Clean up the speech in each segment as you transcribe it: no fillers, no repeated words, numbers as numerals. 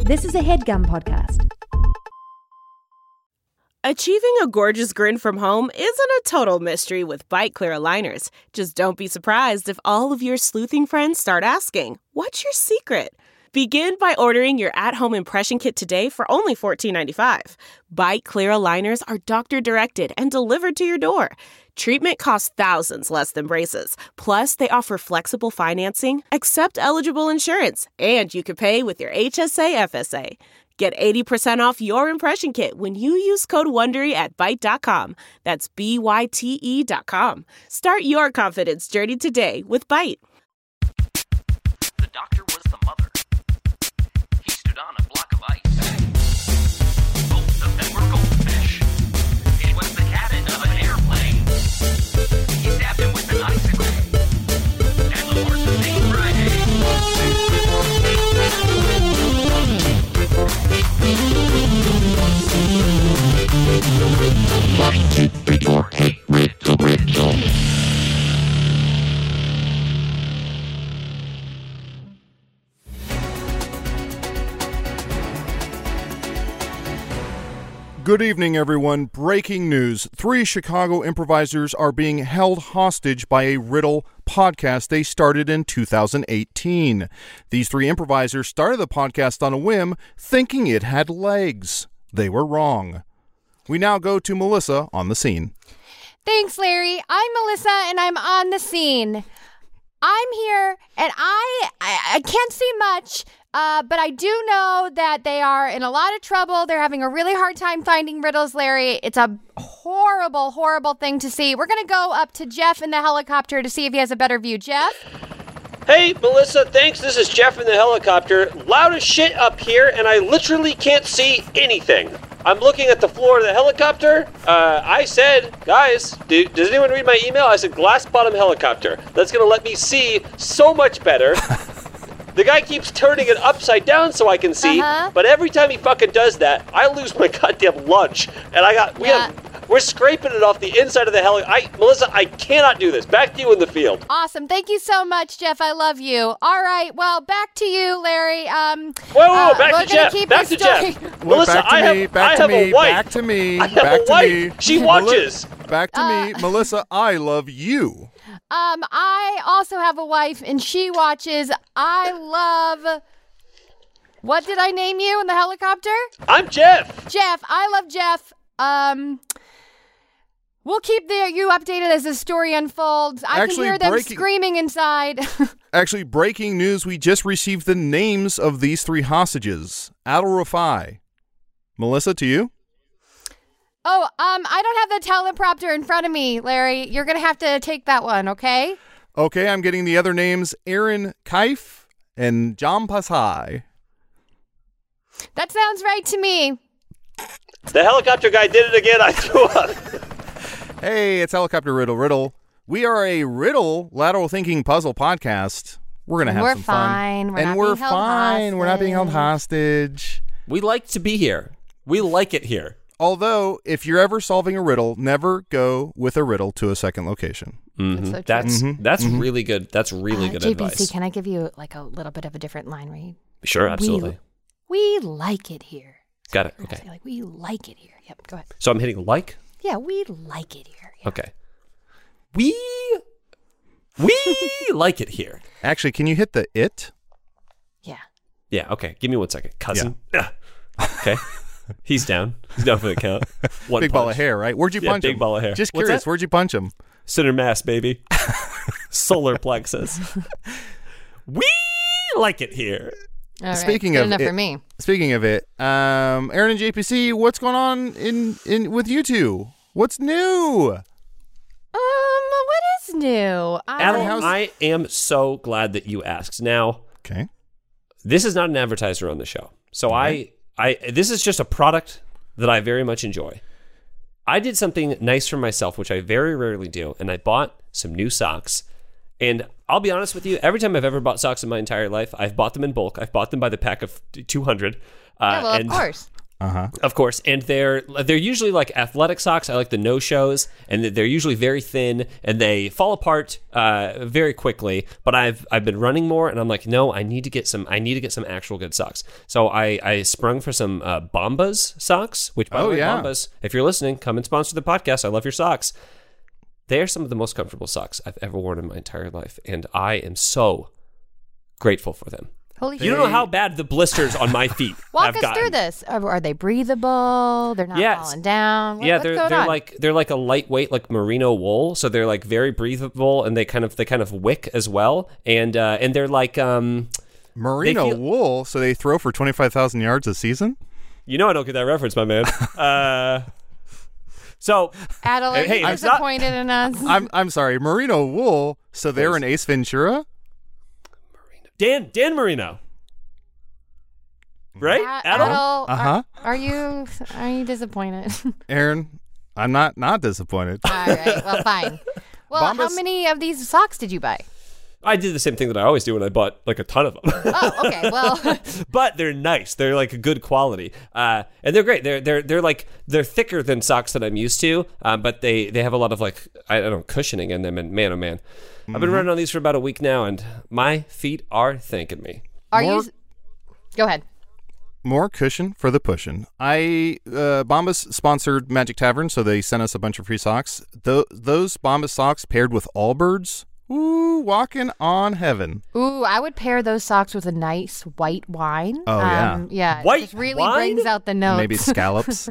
This is a HeadGum podcast. Achieving a gorgeous grin from home isn't a total mystery with Byte Clear aligners. Just don't be surprised if all of your sleuthing friends start asking, "What's your secret?" Begin by ordering your at-home impression kit today for only $14.95. Byte Clear aligners are doctor-directed and delivered to your door. Treatment costs thousands less than braces. Plus, they offer flexible financing, accept eligible insurance, and you can pay with your HSA FSA. Get 80% off your impression kit when you use code WONDERY at Byte.com. That's BYTE.com. Start your confidence journey today with Byte. The doctor was the mother. He stood on a block of ice. Both of them were goldfish. It was the cabin of an airplane. He stabbed him with an icicle. And the horse's name Friday. Good evening, everyone. Breaking news. 3 Chicago improvisers are being held hostage by a riddle podcast they started in 2018. These 3 improvisers started the podcast on a whim, thinking it had legs. They were wrong. We now go to Melissa on the scene. Thanks, Larry. I'm Melissa, and I'm on the scene. I'm here, and I can't see much, but I do know that they are in a lot of trouble. They're having a really hard time finding riddles, Larry. It's a horrible, horrible thing to see. We're going to go up to Jeff in the helicopter to see if he has a better view. Jeff? Hey, Melissa, thanks. This is Jeff in the helicopter. Loud as shit up here, and I literally can't see anything. I'm looking at the floor of the helicopter. I said, guys, does anyone read my email? I said, glass bottom helicopter. That's going to let me see so much better. The guy keeps turning it upside down so I can see, but every time he fucking does that, I lose my goddamn lunch. And we're scraping it off the inside of the helicopter. Melissa, I cannot do this. Back to you in the field. Awesome. Thank you so much, Jeff. I love you. All right. Well, back to you, Larry. Whoa, back to Jeff. Back to Jeff. Melissa, I have a wife. Back to me. I have a wife. She watches. Back to me. Melissa, I love you. I also have a wife, and she watches. I love... What did I name you in the helicopter? I'm Jeff. Jeff. I love Jeff. We'll keep you updated as the story unfolds. I can hear them screaming inside. Actually, breaking news, we just received the names of these 3 hostages. Adil Rafai. Melissa, to you? Oh, I don't have the teleprompter in front of me, Larry. You're going to have to take that one, okay? Okay, I'm getting the other names, Aaron Kaif and John Pasai. That sounds right to me. The helicopter guy did it again. I threw up. Hey, it's Helicopter Riddle. We are a riddle lateral thinking puzzle podcast. We're going to have some fun. We're fine. We're not being held hostage. We like to be here. We like it here. Although, if you're ever solving a riddle, never go with a riddle to a second location. Mm-hmm. That's really good. That's really good JBC, advice. Can I give you like a little bit of a different line read? Sure, absolutely. We like it here. Got it. Okay. Like we like it here. Yep. Go ahead. So I'm hitting like. Yeah, we like it here. Yeah. Okay. We like it here. Actually, can you hit the it? Yeah. Yeah. Okay. Give me 1 second, cousin. Yeah. Okay. He's down. He's down for the count. Big ball of hair, right? Where'd you punch him? Big ball of hair. Just curious, where'd you punch him? Center mass, baby. Solar plexus. We like it here. All right. Speaking Good of enough it, for me. Speaking of it, Aaron and JPC, what's going on in with you two? What's new? What is new? Adam, I am so glad that you asked. Now, okay, this is not an advertiser on the show, so okay. This is just a product that I very much enjoy. I did something nice for myself, which I very rarely do, and I bought some new socks. And I'll be honest with you, every time I've ever bought socks in my entire life, I've bought them in bulk. I've bought them by the pack of 200. Of course. Of course, and they're usually like athletic socks. I like the no-shows, and they're usually very thin, and they fall apart very quickly. But I've been running more, and I'm like, no, I need to get some actual good socks. So I sprung for some Bombas socks. Which, by the way, Bombas, if you're listening, come and sponsor the podcast. I love your socks. They are some of the most comfortable socks I've ever worn in my entire life, and I am so grateful for them. Holy shit. You don't know how bad the blisters on my feet Walk have us gotten. through this. Are they breathable? They're not falling down? What's going on? they're like a lightweight like merino wool, so they're like very breathable, and they kind of wick as well, and they're like merino wool, so they throw for 25,000 yards a season. You know I don't get that reference, my man. So Adel, are you disappointed in us? I'm sorry, merino wool. So they're an Ace Ventura. Dan Marino, right? Adel, are you disappointed? Aaron, I'm not disappointed. All right, well, fine. Well, how many of these socks did you buy? I did the same thing that I always do when I bought like a ton of them. Oh, okay. Well, but they're nice. They're like a good quality, and they're great. They're thicker than socks that I'm used to, but they have a lot of like I don't know cushioning in them. And man, oh man, I've been running on these for about a week now, and my feet are thanking me. Go ahead. More cushion for the pushin'. Bombas sponsored Magic Tavern, so they sent us a bunch of free socks. Those Bombas socks paired with Allbirds. Ooh, walking on heaven. Ooh, I would pair those socks with a nice white wine. Oh, yeah. Yeah. White it just really wine? brings out the notes. Maybe scallops.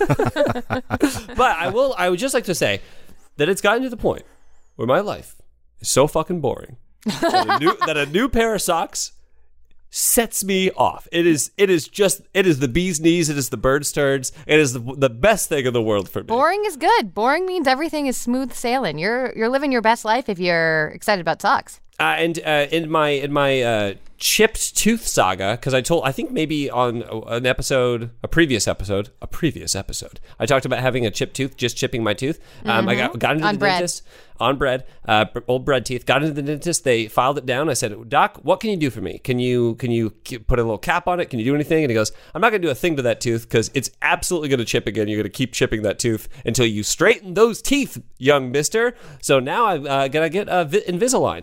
But I would just like to say that it's gotten to the point where my life is so fucking boring that a new pair of socks sets me off. It is the bee's knees. It is the bird's turds. It is the best thing in the world for me. Boring is good. Boring means everything is smooth sailing. You're living your best life if you're excited about socks. And in my chipped tooth saga, because I think maybe on a previous episode, I talked about having a chipped tooth, just chipping my tooth. I got into the dentist on bread, old bread teeth. Got into the dentist. They filed it down. I said, Doc, what can you do for me? Can you put a little cap on it? Can you do anything? And he goes, I'm not going to do a thing to that tooth because it's absolutely going to chip again. You're going to keep chipping that tooth until you straighten those teeth, young mister. So now I'm going to get Invisalign.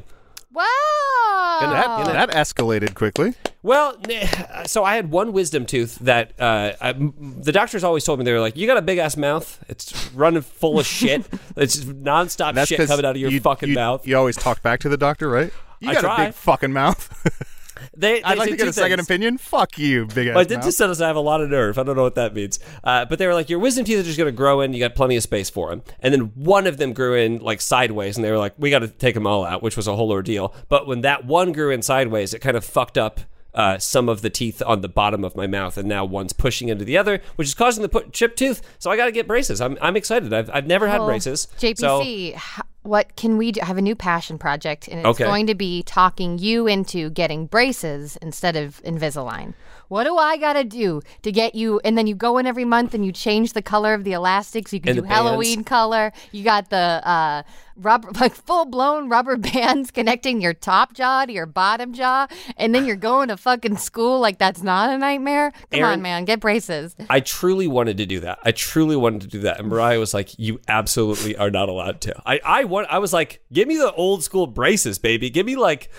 Wow. That escalated quickly. Well, so I had one wisdom tooth that the doctors always told me, they were like, you got a big ass mouth. It's running full of shit. It's just nonstop shit coming out of your fucking mouth. You always talk back to the doctor, right? You got try. a big fucking mouth. I'd like to get a second opinion. Fuck you, big ass My mouth. dentist said I have a lot of nerve. I don't know what that means. But they were like, your wisdom teeth are just going to grow in. You got plenty of space for them. And then one of them grew in like sideways, and they were like, we got to take them all out, which was a whole ordeal. But when that one grew in sideways, it kind of fucked up some of the teeth on the bottom of my mouth, and now one's pushing into the other, which is causing the chipped tooth. So I got to get braces. I'm excited. I've never had braces. JPC, what can we do? I have a new passion project, and it's going to be talking you into getting braces instead of Invisalign. What do I got to do to get you? And then you go in every month and you change the color of the elastics. You can do Halloween color. You got the rubber, like full-blown rubber bands connecting your top jaw to your bottom jaw, and then you're going to fucking school like that's not a nightmare. Come on, man, get braces. I truly wanted to do that. And Mariah was like, you absolutely are not allowed to. I was like, give me the old school braces, baby. Give me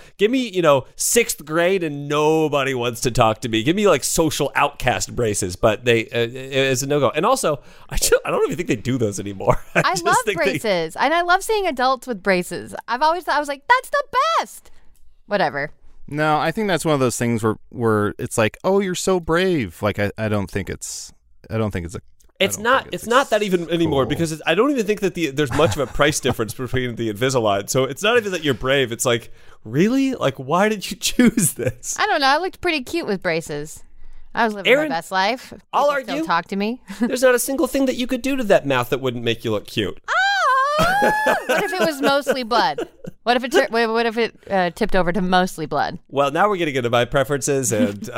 6th grade and nobody wants to talk to me. Give me like social outcast braces, but it's a no-go. And also, I don't even think they do those anymore. I love braces, and I love seeing adults with braces. I've always thought, I was like, that's the best. Whatever. No, I think that's one of those things where it's like, oh, you're so brave. Like I don't think it's It's not that even anymore, because I don't even think that there's much of a price difference between the Invisalign. So it's not even that you're brave. It's like, really? Like, why did you choose this? I don't know. I looked pretty cute with braces. I was living my best life. I'll argue. argue. Talk to me. There's not a single thing that you could do to that mouth that wouldn't make you look cute. What if it was mostly blood? What if it tipped over to mostly blood? Well, now we're getting into my preferences, and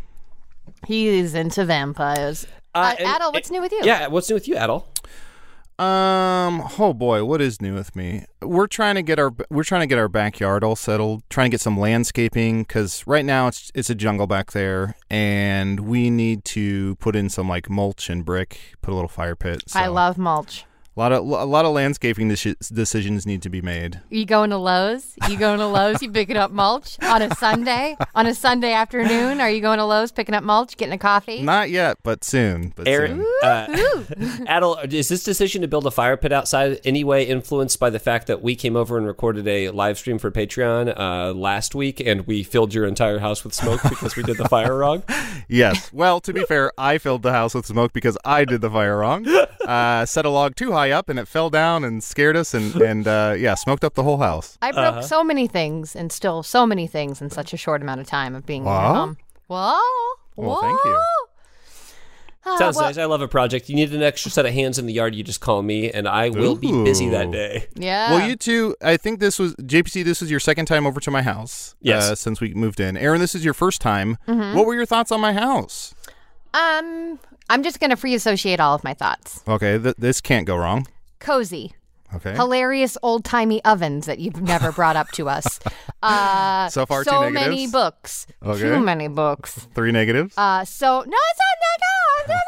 He's into vampires. Adel, what's new with you? Yeah, what's new with you, Adel? Oh boy, what is new with me? We're trying to get our backyard all settled. Trying to get some landscaping because right now it's a jungle back there, and we need to put in some like mulch and brick. Put a little fire pit. So I love mulch. a lot of landscaping decisions need to be made. You going to Lowe's? You picking up mulch on a Sunday? On a Sunday afternoon? Are you going to Lowe's picking up mulch, getting a coffee? Not yet, but soon. Aaron, Adel, is this decision to build a fire pit outside any way influenced by the fact that we came over and recorded a live stream for Patreon last week and we filled your entire house with smoke because we did the fire wrong? Yes. Well, to be fair, I filled the house with smoke because I did the fire wrong. Set a log too high up and it fell down and scared us and smoked up the whole house. I broke so many things and still so many things in such a short amount of time of being Wow. your mom. Whoa. Well, thank you. Sounds nice. I love a project. You need an extra set of hands in the yard, you just call me and I will be busy that day. Yeah. Well, you two, I think this was, JPC, this was your second time over to my house. Yes. Since we moved in. Aaron, this is your first time. Mm-hmm. What were your thoughts on my house? I'm just going to free associate all of my thoughts. Okay, this can't go wrong. Cozy. Okay. Hilarious old-timey ovens that you've never brought up to us. So far, two so negatives. many books. Okay. Too many books. 3 negatives. No, it's not negative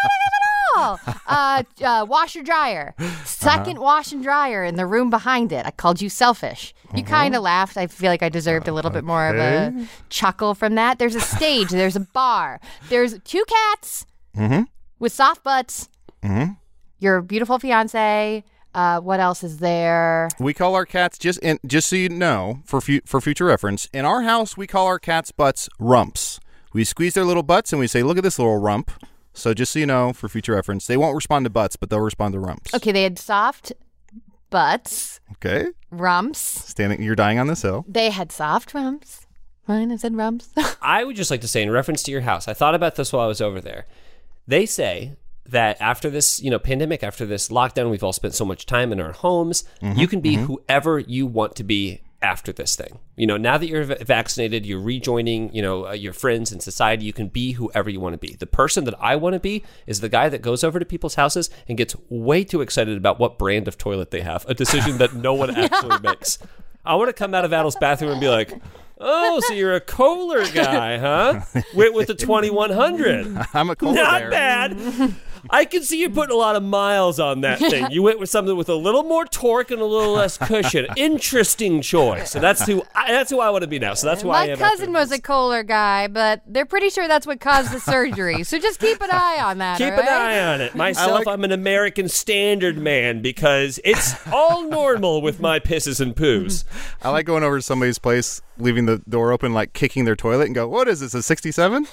at all. Washer dryer. Second wash and dryer in the room behind it. I called you selfish. You kind of laughed. I feel like I deserved a little bit more of a chuckle from that. There's a stage. There's a bar. There's 2 cats with soft butts. Your beautiful fiance. What else is there? We call our cats, just so you know, for future reference, in our house, we call our cats' butts rumps. We squeeze their little butts and we say, look at this little rump. So just so you know, for future reference, they won't respond to butts, but they'll respond to rumps. Okay, they had soft butts. Okay. Rumps. You're dying on this hill. They had soft rumps. Fine, I said rumps. I would just like to say, in reference to your house, I thought about this while I was over there. They say that after this, pandemic, after this lockdown, we've all spent so much time in our homes. You can be whoever you want to be after this thing. Now that you're vaccinated, you're rejoining, your friends and society. You can be whoever you want to be. The person that I want to be is the guy that goes over to people's houses and gets way too excited about what brand of toilet they have, a decision that no one actually makes. I want to come out of Adel's bathroom and be like, oh, so you're a Kohler guy, huh? With the 2100. I'm a Kohler Not bear. bad. I can see you putting a lot of miles on that thing. You went with something with a little more torque and a little less cushion. Interesting choice. So that's who I want to be now. So that's who I My am. cousin was a Kohler guy, but they're pretty sure that's what caused the surgery. So just keep an eye on that. Keep all an right? eye on it. Myself, I'm an American Standard man because it's all normal with my pisses and poos. I like going over to somebody's place, leaving the door open, like kicking their toilet and go, what is this, a 67?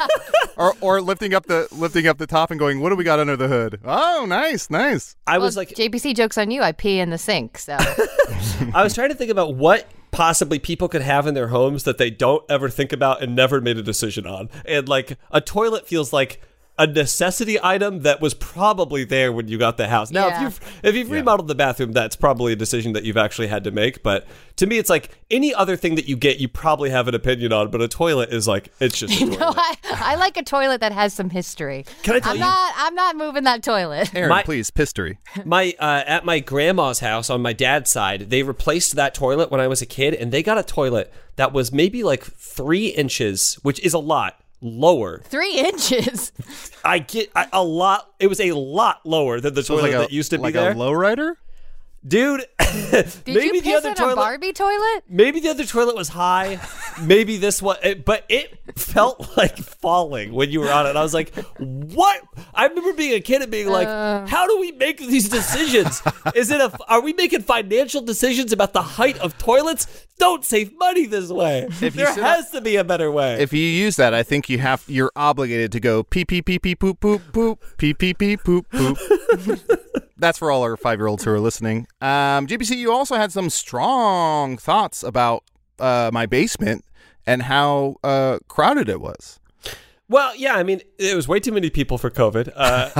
or lifting up the top and going, what do we got under the hood? Oh, nice. I was like, JPC, joke's on you. I pee in the sink, so. I was trying to think about what possibly people could have in their homes that they don't ever think about and never made a decision on. And like a toilet feels like a necessity item that was probably there when you got the house. Now, Yeah. if you've remodeled the bathroom, that's probably a decision that you've actually had to make. But to me, it's like any other thing that you get, you probably have an opinion on. But a toilet is like, it's just a toilet. No, I like a toilet that has some history. Can I tell you? I'm not moving that toilet. Aaron, please, pistory. At my grandma's house on my dad's side, they replaced that toilet when I was a kid, and they got a toilet that was maybe like 3 inches, which is a lot lower. 3 inches. I get a lot. It was a lot lower than the So it's toilet that used to be like there. a lowrider? Dude, Did maybe you the piss other in toilet. a Barbie toilet? Maybe the other toilet was high. Maybe this one, but it felt like falling when you were on it. I was like, "What?" I remember being a kid and being like, "How do we make these decisions? Are we making financial decisions about the height of toilets? Don't save money this way. you There sit has to be a better way." If you use that, I think you're obligated to go pee pee pee pee poop poop poop pee pee pee poop poop. That's for all our 5-year-olds who are listening. JPC, you also had some strong thoughts about my basement and how crowded it was. Well, yeah, I mean, it was way too many people for COVID.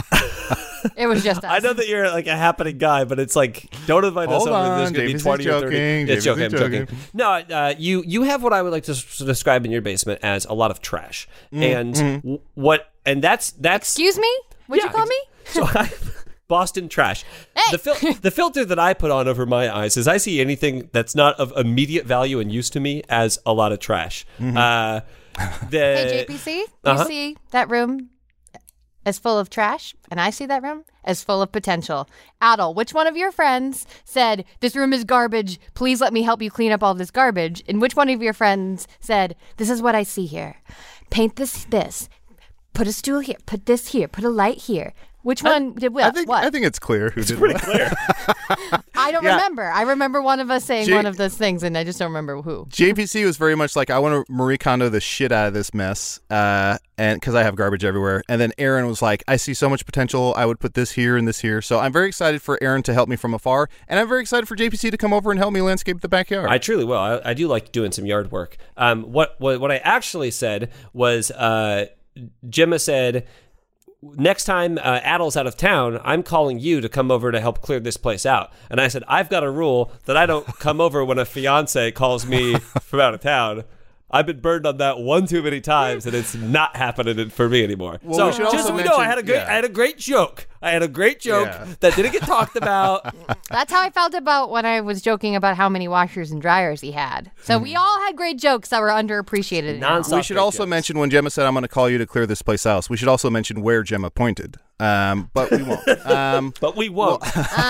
It was just us. I know that you're like a happening guy, but it's like, don't invite us Hold over. on, There's going to be JPC's 20 or 30. joking, It's joking. I'm JPC's joking. joking. No, you have what I would like to describe in your basement as a lot of trash, and that's Excuse me? What'd you call me? So Boston trash. Hey! The filter that I put on over my eyes is I see anything that's not of immediate value and use to me as a lot of trash. Hey, JPC, you see that room as full of trash, and I see that room as full of potential. Adel, which one of your friends said, this room is garbage, please let me help you clean up all this garbage? And which one of your friends said, this is what I see here. Paint this, put a stool here, put this here, put a light here. Which one did what? I think it's clear who did Pretty what. clear. I don't remember. I remember one of us saying one of those things, and I just don't remember who. JPC was very much like, I want to Marie Kondo the shit out of this mess, and because I have garbage everywhere. And then Aaron was like, I see so much potential. I would put this here and this here. So I'm very excited for Aaron to help me from afar, and I'm very excited for JPC to come over and help me landscape the backyard. I truly will. I do like doing some yard work. What I actually said was, Gemma said, next time Adel's out of town, I'm calling you to come over to help clear this place out. And I said, I've got a rule that I don't come over when a fiance calls me from out of town. I've been burned on that one too many times, and it's not happening for me anymore. Well, so we should just also so we know, mention- I had a great joke. I had a great joke Yeah. that didn't get talked about. That's how I felt about when I was joking about how many washers and dryers he had. So we all had great jokes that were underappreciated. Nonstop. We should great also jokes. mention when Gemma said, I'm going to call you to clear this place out. We should also mention where Gemma pointed. But we won't. But we won't.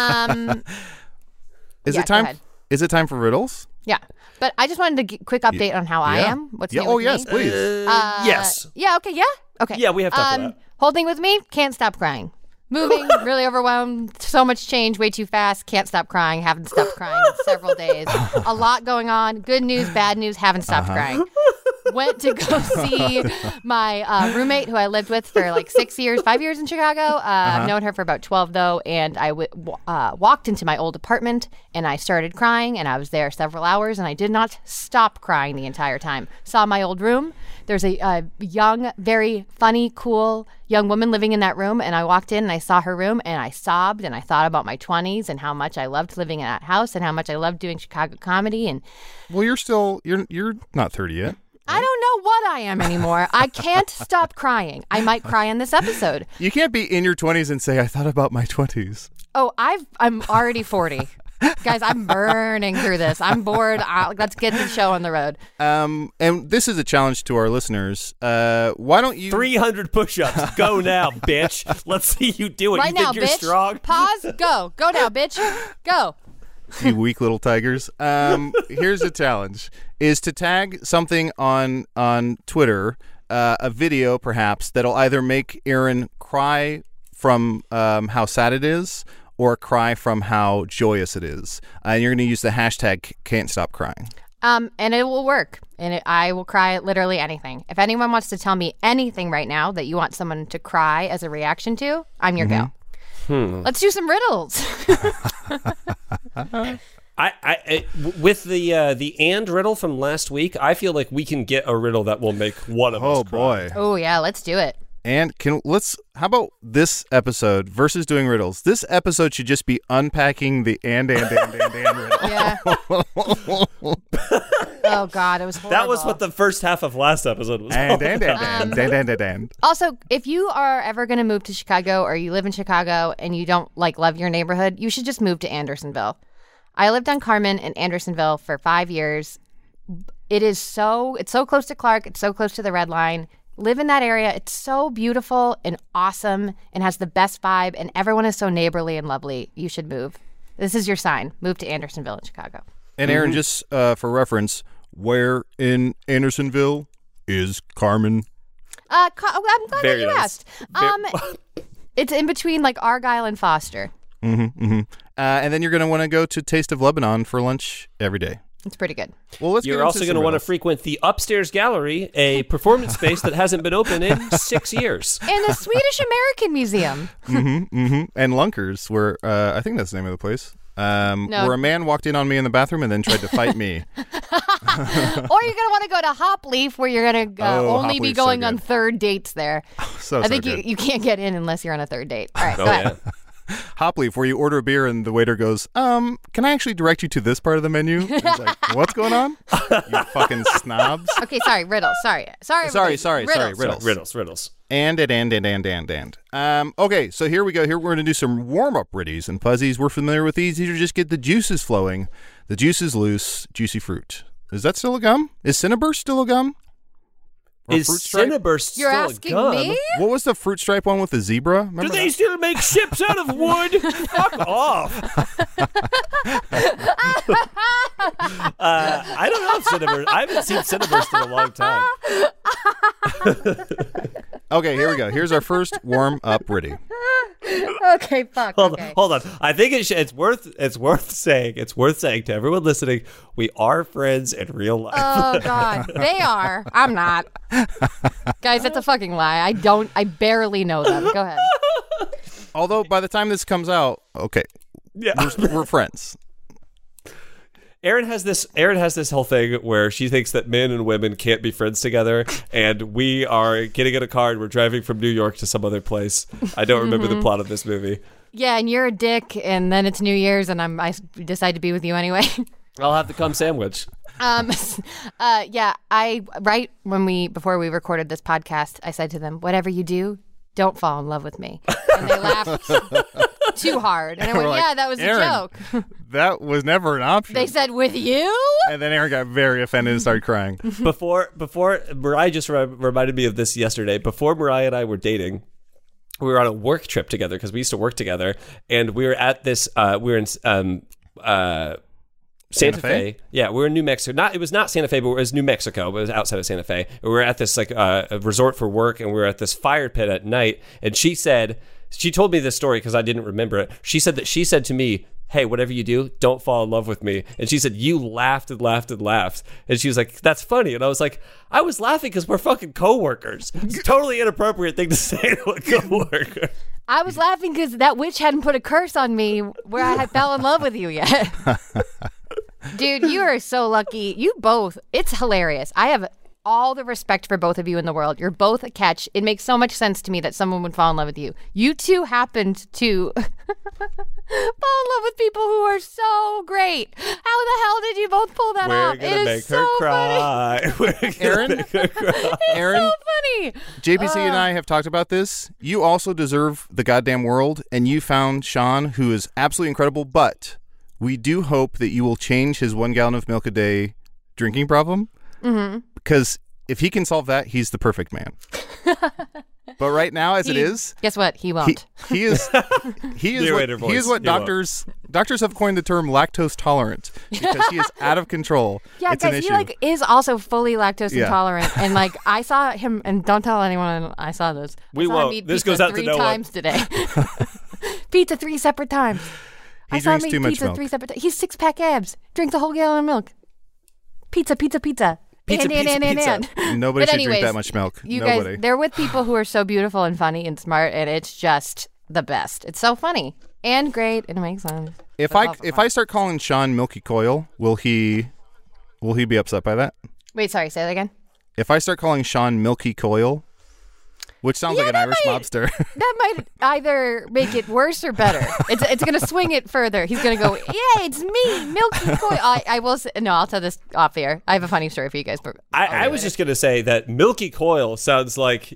Is Yeah, it time? go ahead. Is it time for riddles? Yeah. But I just wanted to get quick update on how I Yeah. am. What's Yeah. new Oh, with yes, me. please. Yes. Yeah, okay, yeah? Okay. Yeah, we have time for that. Whole thing with me, can't stop crying. Moving, really overwhelmed, so much change, way too fast, can't stop crying, haven't stopped crying in several days. A lot going on, good news, bad news, haven't stopped crying. Went to go see my roommate who I lived with for like 5 years in Chicago. I've known her for about 12 though, and I walked into my old apartment and I started crying, and I was there several hours and I did not stop crying the entire time. Saw my old room. There's a young, very funny, cool young woman living in that room, and I walked in and I saw her room and I sobbed and I thought about my 20s and how much I loved living in that house and how much I loved doing Chicago comedy. And Well, you're not 30 yet. I don't know what I am anymore. I can't stop crying. I might cry in this episode. You can't be in your 20s and say, I thought about my 20s. Oh, I'm already 40. Guys, I'm burning through this. I'm bored. Let's get the show on the road. And this is a challenge to our listeners. Why don't you... 300 push-ups. Go now, bitch. Let's see you do it. Right you now, think you're bitch. strong? Pause. Go. Go now, bitch. Go. You weak little tigers. Here's a challenge: is to tag something on Twitter, a video perhaps that'll either make Aaron cry from how sad it is, or cry from how joyous it is. And you're going to use the hashtag Can't Stop Crying. And it will work. And I will cry at literally anything. If anyone wants to tell me anything right now that you want someone to cry as a reaction to, I'm your gal. Let's do some riddles. With the and riddle from last week, I feel like we can get a riddle that will make one of us Oh cry. boy! Oh, yeah, let's do it. And how about this episode versus doing riddles? This episode should just be unpacking the and riddle. Yeah. Oh, God, it was horrible. That was what the first half of last episode was. And. Also, if you are ever going to move to Chicago or you live in Chicago and you don't love your neighborhood, you should just move to Andersonville. I lived on Carmen in Andersonville for 5 years. It's so close to Clark. It's so close to the Red Line. Live in that area. It's so beautiful and awesome and has the best vibe, and everyone is so neighborly and lovely. You should move. This is your sign. Move to Andersonville in Chicago. And Aaron, just for reference, where in Andersonville is Carmen? I'm glad Very that you nice. asked. It's in between Argyle and Foster. And then you're going to want to go to Taste of Lebanon for lunch every day. It's pretty good. Well, let's You're also going to want to frequent the Upstairs Gallery, a performance space that hasn't been open in 6 years. And the Swedish American Museum. And Lunkers, where I think that's the name of the place. Where a man walked in on me in the bathroom and then tried to fight me. Or you're going to want to go to Hop Leaf, where you're going to only Hop be Leaf's so going on good. third dates there. So I think good. you can't get in unless you're on a third date. All right, go Oh, ahead. yeah. Hopleaf, where you order a beer and the waiter goes, can I actually direct you to this part of the menu? And he's like, what's going on? You fucking snobs. Okay, sorry, riddles. Sorry. Sorry, Riddles. riddles. Riddles. And. Okay, so here we go. Here we're going to do some warm-up riddies and fuzzies. We're familiar with these. These are just get the juices flowing. The juice is loose, juicy fruit. Is that still a gum? Is Cinnaburst still a gum? Or Is Fruit Stripe? Cinnaburst You're still asking a gum? me? What was the Fruit Stripe one with the zebra? Do Remember they that? still make ships out of wood? Fuck off. I don't know if Cinnaburst. I haven't seen Cinnaburst in a long time. Okay, here we go. Here's our first warm-up riddy. Okay, fuck. Hold okay. on. I think it's worth saying to everyone listening, we are friends in real life. Oh God, they are. I'm not. Guys, that's a fucking lie. I barely know them. Go ahead. Although by the time this comes out, okay, Yeah. we're friends. Erin has this whole thing where she thinks that men and women can't be friends together, and we are getting in a car and we're driving from New York to some other place. I don't remember the plot of this movie. Yeah, and you're a dick, and then it's New Year's, and I decide to be with you anyway. I'll have the cum sandwich. Yeah, before we recorded this podcast, I said to them, "Whatever you do, don't fall in love with me." And they laughed too hard, and I We're went, like, "Yeah, that was Erin, a joke." That was never an option. They said, "With you?" And then Aaron got very offended and started crying. Before Mariah just reminded me of this yesterday. Before Mariah and I were dating, we were on a work trip together because we used to work together, and we were at this. We were in Santa Fe. Yeah, we were in New Mexico. It was not Santa Fe, but it was New Mexico. But it was outside of Santa Fe. We were at this a resort for work, and we were at this fire pit at night. And she told me this story because I didn't remember it. She said to me, "Hey, whatever you do, don't fall in love with me." And she said, "You laughed and laughed and laughed." And she was like, "That's funny." And I was like, "I was laughing because we're fucking coworkers." It's a totally inappropriate thing to say to a coworker. I was laughing because that witch hadn't put a curse on me where I had fell in love with you yet. Dude, you are so lucky. You both. It's hilarious. I have all the respect for both of you in the world. You're both a catch. It makes so much sense to me that someone would fall in love with you. You two happened to fall in love with people who are so great. How the hell did you both pull that We're off? gonna It make is her so cry. We're gonna Aaron? make her cry. Aaron, so funny. JPC and I have talked about this. You also deserve the goddamn world, and you found Sean, who is absolutely incredible, but we do hope that you will change his 1 gallon of milk a day drinking problem. Mm-hmm. Because if he can solve that, he's the perfect man. But right now, as it is, Guess what? He won't. he is New what, Rater he is voice. what You won't. doctors have coined the term lactose tolerant because he is out of control. Yeah, it's an guys, issue. he is also fully lactose Yeah. intolerant, and I saw him. And don't tell anyone I saw this. We I saw won't. Him eat This pizza goes out to 3 no one. times today. Pizza 3 separate times. He I saw him drinks eat too much pizza milk. 3 separate times. He's 6-pack abs. Drinks a whole gallon of milk. Pizza. Pizza, And. Nobody But should anyways, drink that much milk. You Nobody. guys, they're with people who are so beautiful and funny and smart, and it's just the best. It's so funny and great, and it makes sense. If It's also I fun. start calling Sean Milky Coil, will he be upset by that? Wait, sorry, say that again. If I start calling Sean Milky Coil, which sounds like an that Irish might- mobster. That might either make it worse or better. It's going to swing it further. He's going to go, yeah, it's me, Milky Coil. I will say, no, I'll tell this off the air. I have a funny story for you guys. But I was just going to say that Milky Coil sounds like,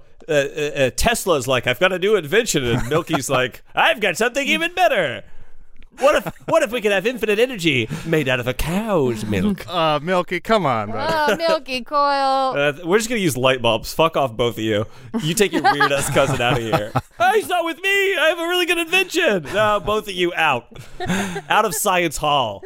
Tesla's like, I've got a new invention, and Milky's like, I've got something even better. What if we could have infinite energy made out of a cow's milk? Milky, come on, buddy. oh, Milky Coil. We're just going to use light bulbs. Fuck off, both of you. You take your weird ass cousin out of here. Oh, he's not with me. I have a really good invention. No, both of you out. Out of Science Hall.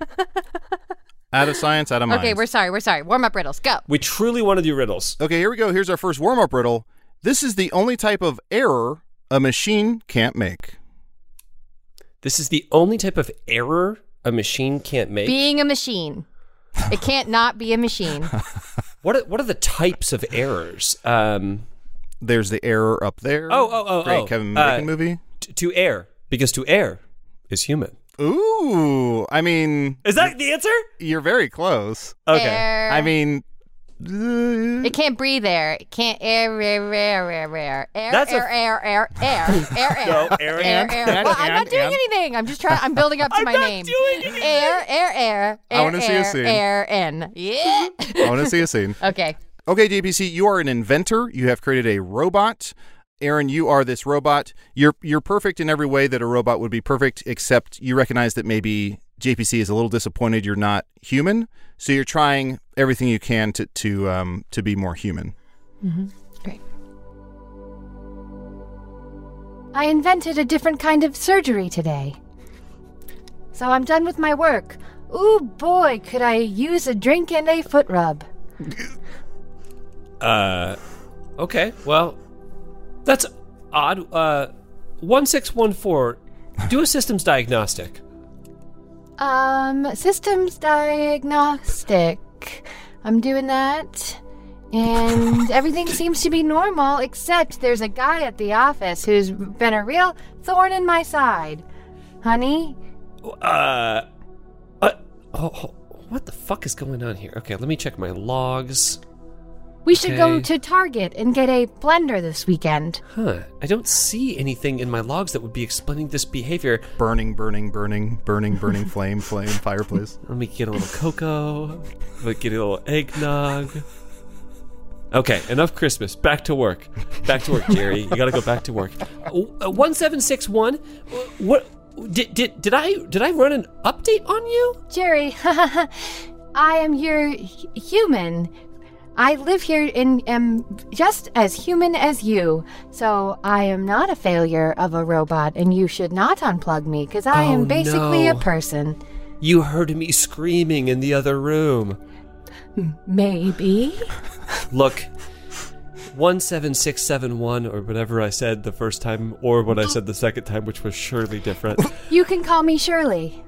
Out of science, out of mind. Okay, we're sorry. Warm up riddles. Go. We truly want to do riddles. Okay, here we go. Here's our first warm-up riddle. This is the only type of error a machine can't make. This is the only type of error a machine can't make. Being a machine. It can't not be a machine. What are the types of errors? There's the error up there. Great Kevin Bacon movie. To err, because to err is human. Ooh, I mean, Is that the answer? you're very close. Okay. Air. I mean, It can't breathe air. It can't air. That's a- Air. No, air. Well, I'm not doing and. anything. I'm just trying. I'm building up to I'm my not name. doing anything. Air. I wanna see a scene. Air. Yeah. I want to see a scene. Okay. Okay, JPC, you are an inventor. You have created a robot. Aaron, you are this robot. You're perfect in every way that a robot would be perfect, except you recognize that maybe JPC is a little disappointed you're not human. So you're trying everything you can to be more human. Mm-hmm. Great. I invented a different kind of surgery today. So I'm done with my work. Ooh, boy, could I use a drink and a foot rub. Okay, well, that's odd. 1614, do a systems diagnostic. Systems diagnostic. I'm doing that. And everything seems to be normal, except there's a guy at the office who's been a real thorn in my side. Honey? What the fuck is going on here? Okay, let me check my logs. We should go to Target and get a blender this weekend. Huh. I don't see anything in my logs that would be explaining this behavior. Burning, flame, fireplace. Let me get a little cocoa. Let me get a little eggnog. Okay, enough Christmas. Back to work. Back to work, Jerry. You gotta go back to work. 1761. What? Did I run an update on you? Jerry, I am your human. I live here and am just as human as you, so I am not a failure of a robot, and you should not unplug me, because I am basically a person. You heard me screaming in the other room. Maybe. Look, 17671, or whatever I said the first time, or what I said the second time, which was surely different. You can call me Shirley.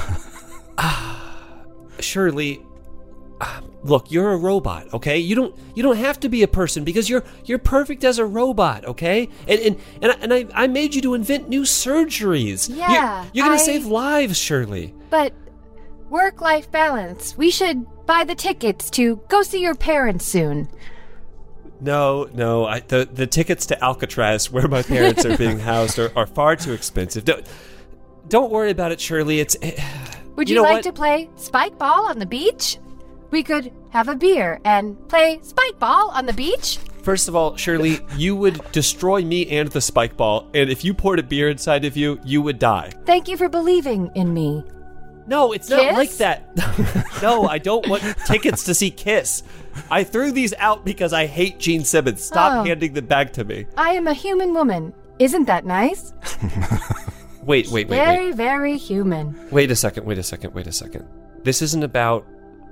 Shirley... Look, you're a robot, okay? You don't have to be a person because you're perfect as a robot, okay? And I made you to invent new surgeries. Yeah, you're gonna save lives, Shirley. But work-life balance. We should buy the tickets to go see your parents soon. No, the tickets to Alcatraz, where my parents are being housed, are far too expensive. Don't worry about it, Shirley. Would you like to play spike ball on the beach? We could have a beer and play spike ball on the beach. First of all, Shirley, you would destroy me and the spike ball, and if you poured a beer inside of you, you would die. Thank you for believing in me. No, it's Kiss? not like that. No, I don't want tickets to see Kiss. I threw these out because I hate Gene Simmons. Stop handing them back to me. I am a human woman. Isn't that nice? Wait. Very, very human. Wait a second. This isn't about...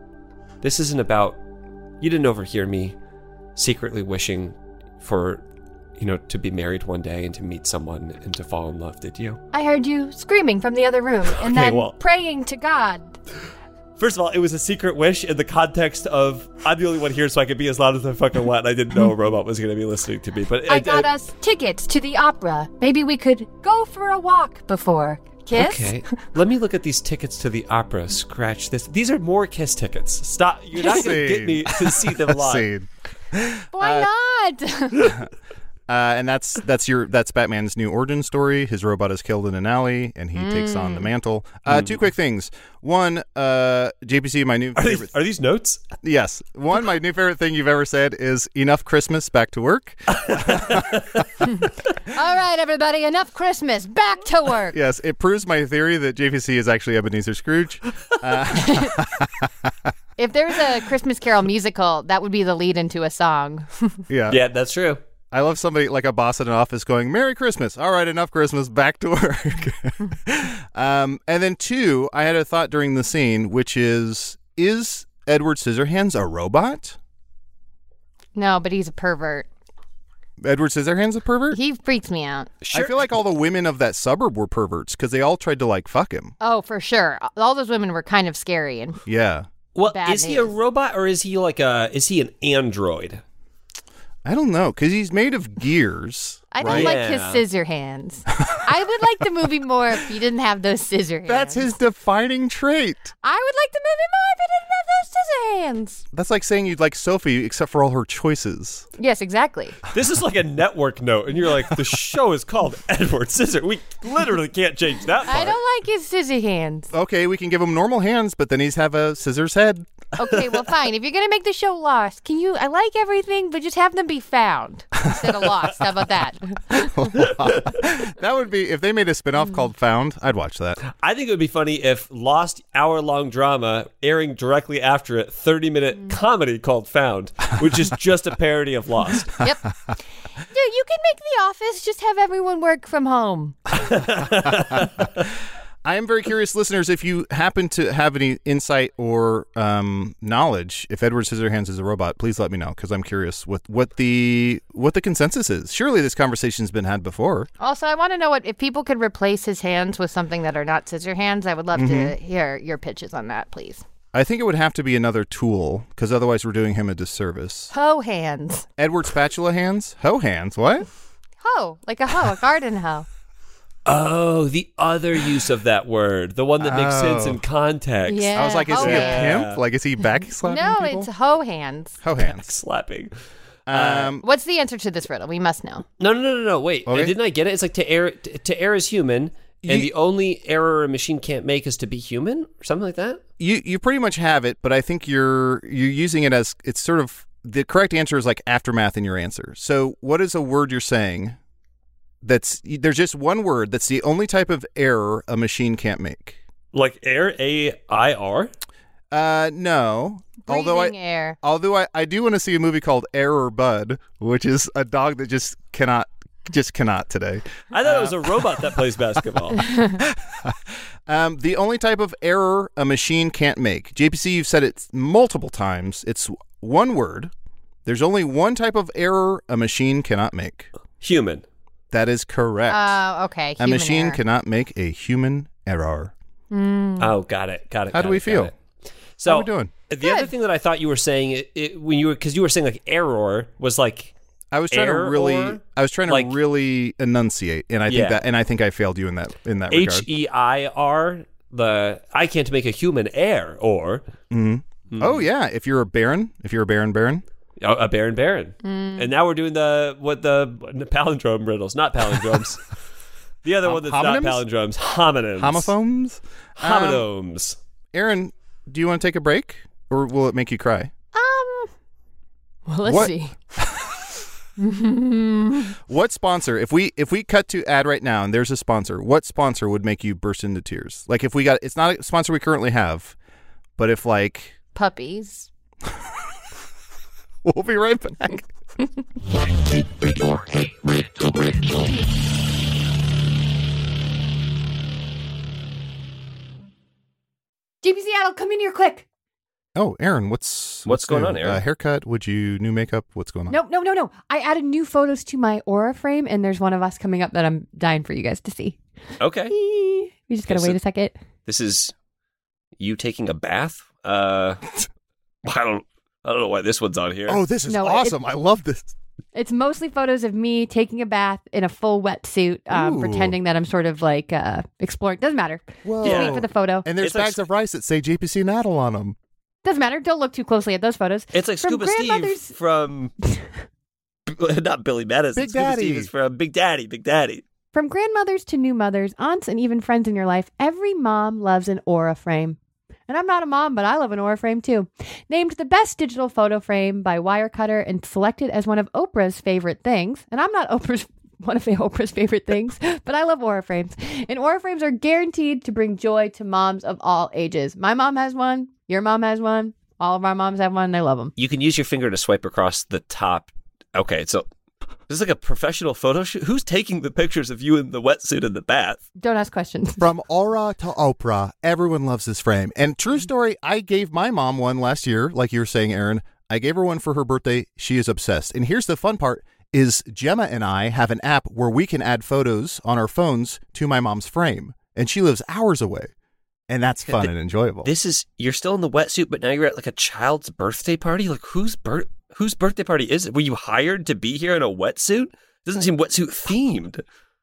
You didn't overhear me secretly wishing for, to be married one day and to meet someone and to fall in love, did you? I heard you screaming from the other room and then praying to God. First of all, it was a secret wish in the context of I'm the only one here so I could be as loud as I fucking want. I didn't know a robot was going to be listening to me. But I got us tickets to the opera. Maybe we could go for a walk before. Kiss? Okay, let me look at these tickets to the opera. Scratch this. These are more Kiss tickets. Stop. You're not going to get me to see them live. Why not? And that's Batman's new origin story. His robot is killed in an alley, and he takes on the mantle. Two quick things. One, JPC, my new favorite. Are these notes? Yes. One, my new favorite thing you've ever said is enough Christmas, back to work. All right, everybody, enough Christmas, back to work. Yes, it proves my theory that JPC is actually Ebenezer Scrooge. If there was a Christmas Carol musical, that would be the lead into a song. Yeah, that's true. I love somebody like a boss in an office going, Merry Christmas. All right, enough Christmas, back to work. And then two, I had a thought during the scene, which is Edward Scissorhands a robot? No, but he's a pervert. Edward Scissorhands a pervert? He freaks me out. Sure. I feel like all the women of that suburb were perverts because they all tried to fuck him. Oh, for sure. All those women were kind of scary and yeah. Well, is he a robot or is he is he an android? I don't know, because he's made of gears. I don't like his scissor hands. I would like the movie more if he didn't have those scissor hands. That's his defining trait. I would like the movie more if he didn't have those scissor hands. That's like saying you'd like Sophie except for all her choices. Yes, exactly. This is like a network note, and you're like, the show is called Edward Scissor. We literally can't change that part. I don't like his scissor hands. Okay, we can give him normal hands, but then he's have a scissors head. Okay, well, fine. If you're going to make the show Lost, can you, I like everything, but just have them be found instead of lost. How about that? That would be, if they made a spinoff called Found, I'd watch that. I think it would be funny if Lost hour-long drama airing directly after it, 30-minute comedy called Found, which is just a parody of Lost. Yep. Dude, you can make The Office, just have everyone work from home. I am very curious, listeners, if you happen to have any insight or knowledge, if Edward Scissorhands is a robot, please let me know, because I'm curious what the consensus is. Surely this conversation's been had before. Also, I want to know if people could replace his hands with something that are not scissor hands. I would love to hear your pitches on that, please. I think it would have to be another tool, because otherwise we're doing him a disservice. Hoe hands. Edward Spatula hands? Hoe hands, what? Hoe, like a hoe, a garden hoe. Oh, the other use of that word, the one that makes sense in context. Yeah. I was like, is hoe he a hands. pimp? Like, is he backslapping No, people? it's hoe hands. Hoe hands. Slapping. What's the answer to this riddle? We must know. No. Wait, Okay. didn't I get it? It's like to err is human, and the only error a machine can't make is to be human, or something like that. You pretty much have it, but I think you're using it as, it's sort of, the correct answer is like aftermath in your answer. So what is a word you're saying there's just one word that's the only type of error a machine can't make? Like air, A-I-R? No. Breathing air. Although I do want to see a movie called Error Bud, which is a dog that just cannot today. I thought it was a robot that plays basketball. The only type of error a machine can't make. JPC, you've said it multiple times. It's one word. There's only one type of error a machine cannot make. Human. That is correct. Okay. A machine error. cannot make a human error. Oh, got it. How do we feel? So How we doing? The other thing that I thought you were saying, because you were saying like error was like I was trying to really enunciate, and I think I failed you in that regard. H-E-I-R. I can't make a human error or. Oh yeah, if you're a baron. Oh, a baron. And now we're doing the palindrome riddles, not palindromes. The other one that's homonyms? not palindromes, homonyms. Homophones? Homonyms. Aaron, do you want to take a break, or will it make you cry? Well, let's What? see. What sponsor, if we cut to ad right now and there's a sponsor, what sponsor would make you burst into tears? Like if we got, it's not a sponsor we currently have, but if like... Puppies. We'll be right back. JP Seattle, come in here quick. Oh, Aaron, what's going new? on, Aaron? Haircut? New makeup? What's going on? No. I added new photos to my Aura frame, and there's one of us coming up that I'm dying for you guys to see. Okay. We just gotta wait a second. This is you taking a bath? I don't know why this one's on here. Oh, this is No, awesome. I love this. It's mostly photos of me taking a bath in a full wetsuit, Ooh. pretending that I'm sort of like exploring. Doesn't matter. Whoa. Just wait for the photo. And there's It's like bags of rice that say JPC Naddle on them. Doesn't matter. Don't look too closely at those photos. It's like From Scuba Steve grandmother's- from not Billy Madison. Big Scuba Daddy. Steve is from Big Daddy. From grandmothers to new mothers, aunts, and even friends in your life, every mom loves an Aura frame. And I'm not a mom, but I love an Aura frame too. Named the best digital photo frame by Wirecutter and selected as one of Oprah's favorite things. And I'm not one of Oprah's favorite things, but I love Aura frames. And Aura frames are guaranteed to bring joy to moms of all ages. My mom has one. Your mom has one. All of our moms have one. And I love them. You can use your finger to swipe across the top. Okay, so this is like a professional photo shoot. Who's taking the pictures of you in the wetsuit in the bath? Don't ask questions. From Aura to Oprah, everyone loves this frame. And true story, I gave my mom one last year, like you were saying, Aaron. I gave her one for her birthday. She is obsessed. And here's the fun part, is Gemma and I have an app where we can add photos on our phones to my mom's frame. And she lives hours away. And that's fun and enjoyable. You're still in the wetsuit, but now you're at like a child's birthday party? Like whose birthday party is it? Were you hired to be here in a wetsuit? Doesn't seem wetsuit themed.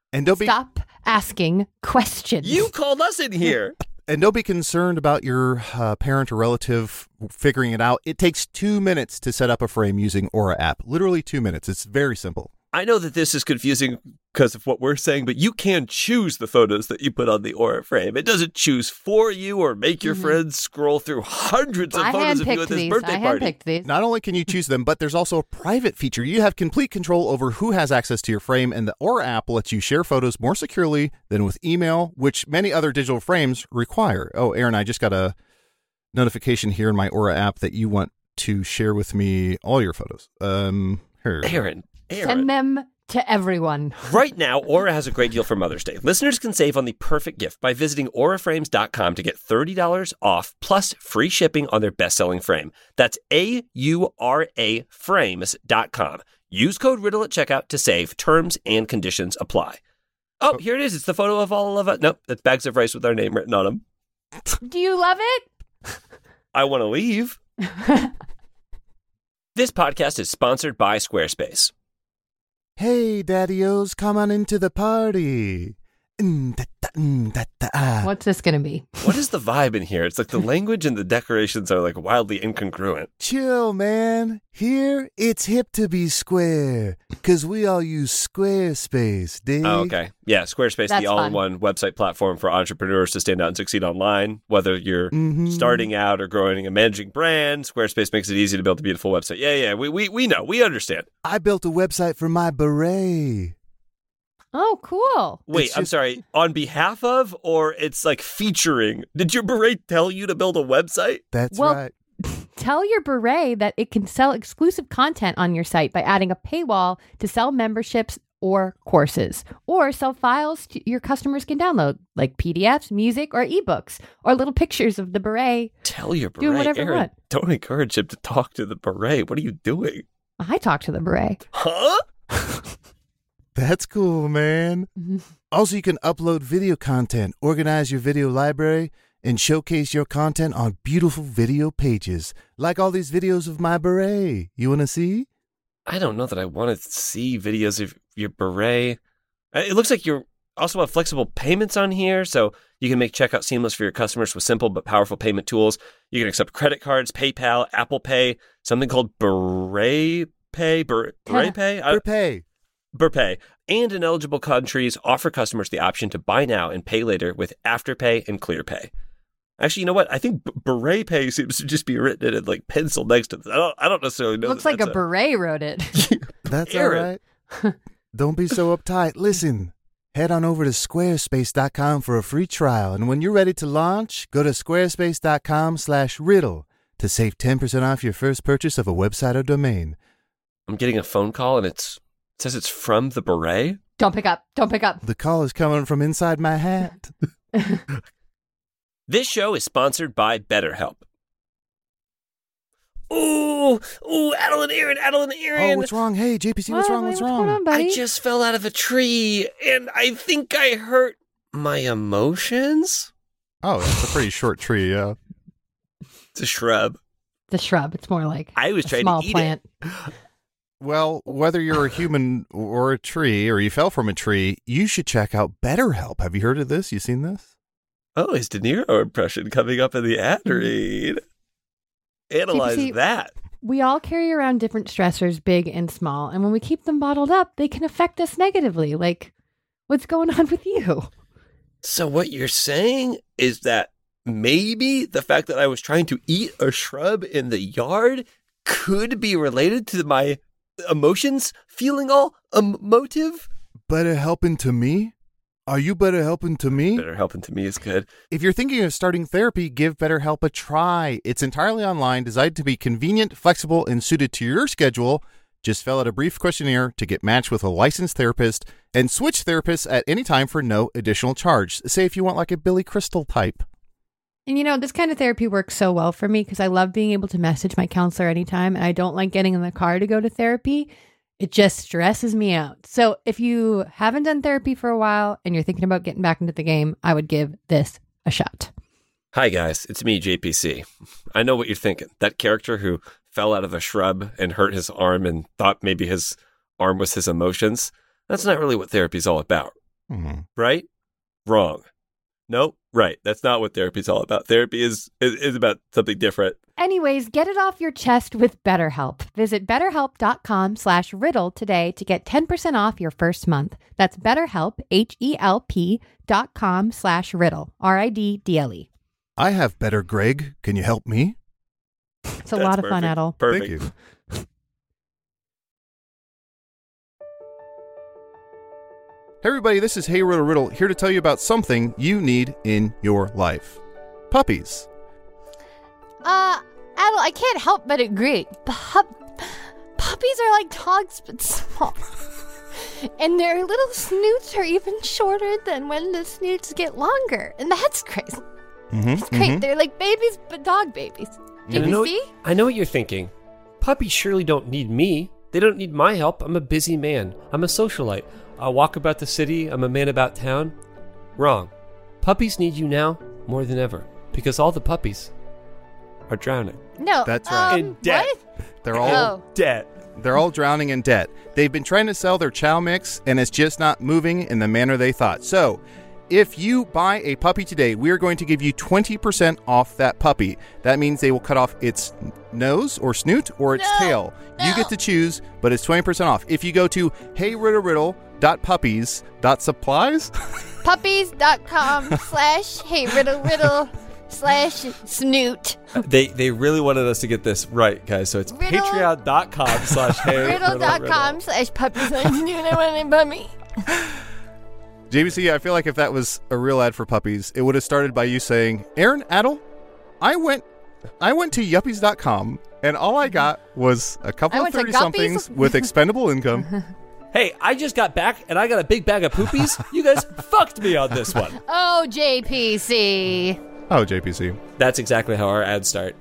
And don't be Stop asking questions. You called us in here. And don't be concerned about your parent or relative figuring it out. It takes 2 minutes to set up a frame using Aura app. Literally 2 minutes. It's very simple. I know that this is confusing because of what we're saying, but you can choose the photos that you put on the Aura frame. It doesn't choose for you or make your friends scroll through hundreds of photos of you at this birthday party. I handpicked these. Not only can you choose them, but there's also a private feature. You have complete control over who has access to your frame, and the Aura app lets you share photos more securely than with email, which many other digital frames require. Oh, Aaron, I just got a notification here in my Aura app that you want to share with me all your photos. Here. Aaron. Send them to everyone. Right now, Aura has a great deal for Mother's Day. Listeners can save on the perfect gift by visiting auraframes.com to get $30 off plus free shipping on their best-selling frame. That's AURA frames.com. Use code RIDDLE at checkout to save. Terms and conditions apply. Oh, here it is. It's the photo of all of us. Nope, that's bags of rice with our name written on them. Do you love it? I want to leave. This podcast is sponsored by Squarespace. Hey, daddy-os, come on into the party. What's this going to be? What is the vibe in here? It's like the language and the decorations are like wildly incongruent. Chill, man. Here, it's hip to be square, because we all use Squarespace, dig? Oh, okay. Yeah, Squarespace, That's the all-in-one website platform for entrepreneurs to stand out and succeed online. Whether you're starting out or growing and managing brands, Squarespace makes it easy to build a beautiful website. Yeah, we know. We understand. I built a website for my beret. Oh, cool. Wait, I'm sorry. On behalf of, or it's like featuring? Did your beret tell you to build a website? That's Well, right. Tell your beret that it can sell exclusive content on your site by adding a paywall to sell memberships or courses, or sell files your customers can download, like PDFs, music, or ebooks, or little pictures of the beret. Tell your beret, Do whatever you Aaron, want. don't encourage him to talk to the beret. What are you doing? I talk to the beret. Huh? That's cool, man. Also, you can upload video content, organize your video library, and showcase your content on beautiful video pages, like all these videos of my beret. You want to see? I don't know that I want to see videos of your beret. It looks like you also have flexible payments on here, so you can make checkout seamless for your customers with simple but powerful payment tools. You can accept credit cards, PayPal, Apple Pay, something called Beret Pay. Beret Pay? Prepay. Burpay, and in eligible countries offer customers the option to buy now and pay later with Afterpay and ClearPay. Actually, you know what? I think Beret Pay seems to just be written in like pencil next to this. I don't necessarily know. Looks like a beret wrote it. That's Aaron. all right. Don't be so uptight. Listen, head on over to squarespace.com for a free trial. And when you're ready to launch, go to squarespace.com/riddle to save 10% off your first purchase of a website or domain. I'm getting a phone call and it says it's from the beret. Don't pick up. Don't pick up. The call is coming from inside my hat. This show is sponsored by BetterHelp. Ooh, Adeline Aaron. Oh, what's wrong? Hey, JPC, what's wrong? What's going wrong? on, buddy? I just fell out of a tree and I think I hurt my emotions. Oh, that's a pretty short tree, yeah. It's a shrub. The shrub. It's more like I was a trying small to eat plant. it. Well, whether you're a human or a tree, or you fell from a tree, you should check out BetterHelp. Have you heard of this? You seen this? Oh, his De Niro impression coming up in the ad read. Analyze JPC, that. We all carry around different stressors, big and small, and when we keep them bottled up, they can affect us negatively. Like, what's going on with you? So what you're saying is that maybe the fact that I was trying to eat a shrub in the yard could be related to my emotions feeling all emotive? Better helping to me? Are you better helping to me? Better helping to me is good. If you're thinking of starting therapy, give BetterHelp a try. It's entirely online, designed to be convenient, flexible, and suited to your schedule. Just fill out a brief questionnaire to get matched with a licensed therapist and switch therapists at any time for no additional charge. Say if you want like a Billy Crystal type. And you know, this kind of therapy works so well for me because I love being able to message my counselor anytime, and I don't like getting in the car to go to therapy. It just stresses me out. So if you haven't done therapy for a while and you're thinking about getting back into the game, I would give this a shot. Hi, guys. It's me, JPC. I know what you're thinking. That character who fell out of a shrub and hurt his arm and thought maybe his arm was his emotions. That's not really what therapy's all about. Right? Wrong. Nope. Right. That's not what therapy is all about. Therapy is about something different. Anyways, get it off your chest with BetterHelp. Visit betterhelp.com/riddle today to get 10% off your first month. That's BetterHelp, HELP.com/riddle, RIDDLE. I have better, Greg. Can you help me? It's a lot of fun, Adel. Perfect. Thank you. Hey everybody, this is Hey Riddle Riddle, here to tell you about something you need in your life. Puppies. Adel, I can't help but agree. Puppies are like dogs, but small. And their little snoots are even shorter than when the snoots get longer. And that's crazy. It's great. They're like babies, but dog babies. Did you see? I know what you're thinking. Puppies surely don't need me. They don't need my help. I'm a busy man. I'm a socialite. I walk about the city. I'm a man about town. Wrong. Puppies need you now more than ever because all the puppies are drowning. No. That's right. In debt. What? They're all Debt. They're all drowning in debt. They've been trying to sell their chow mix, and it's just not moving in the manner they thought. So, if you buy a puppy today, we are going to give you 20% off that puppy. That means they will cut off its nose or snoot or its tail. You get to choose, but it's 20% off. If you go to heyriddleriddle.puppies.supplies, puppies.com/heyriddleriddle/snoot. They really wanted us to get this right, guys. So it's Riddle- patreon.com/heyriddleriddle. Riddle.com/puppies. JBC, I feel like if that was a real ad for puppies, it would have started by you saying, Aaron, Adel, I went to yuppies.com and all I got was a couple I of went to 30-somethings with expendable income. Hey, I just got back and I got a big bag of poopies. You guys fucked me on this one. Oh, JPC. Oh, JPC. That's exactly how our ads start.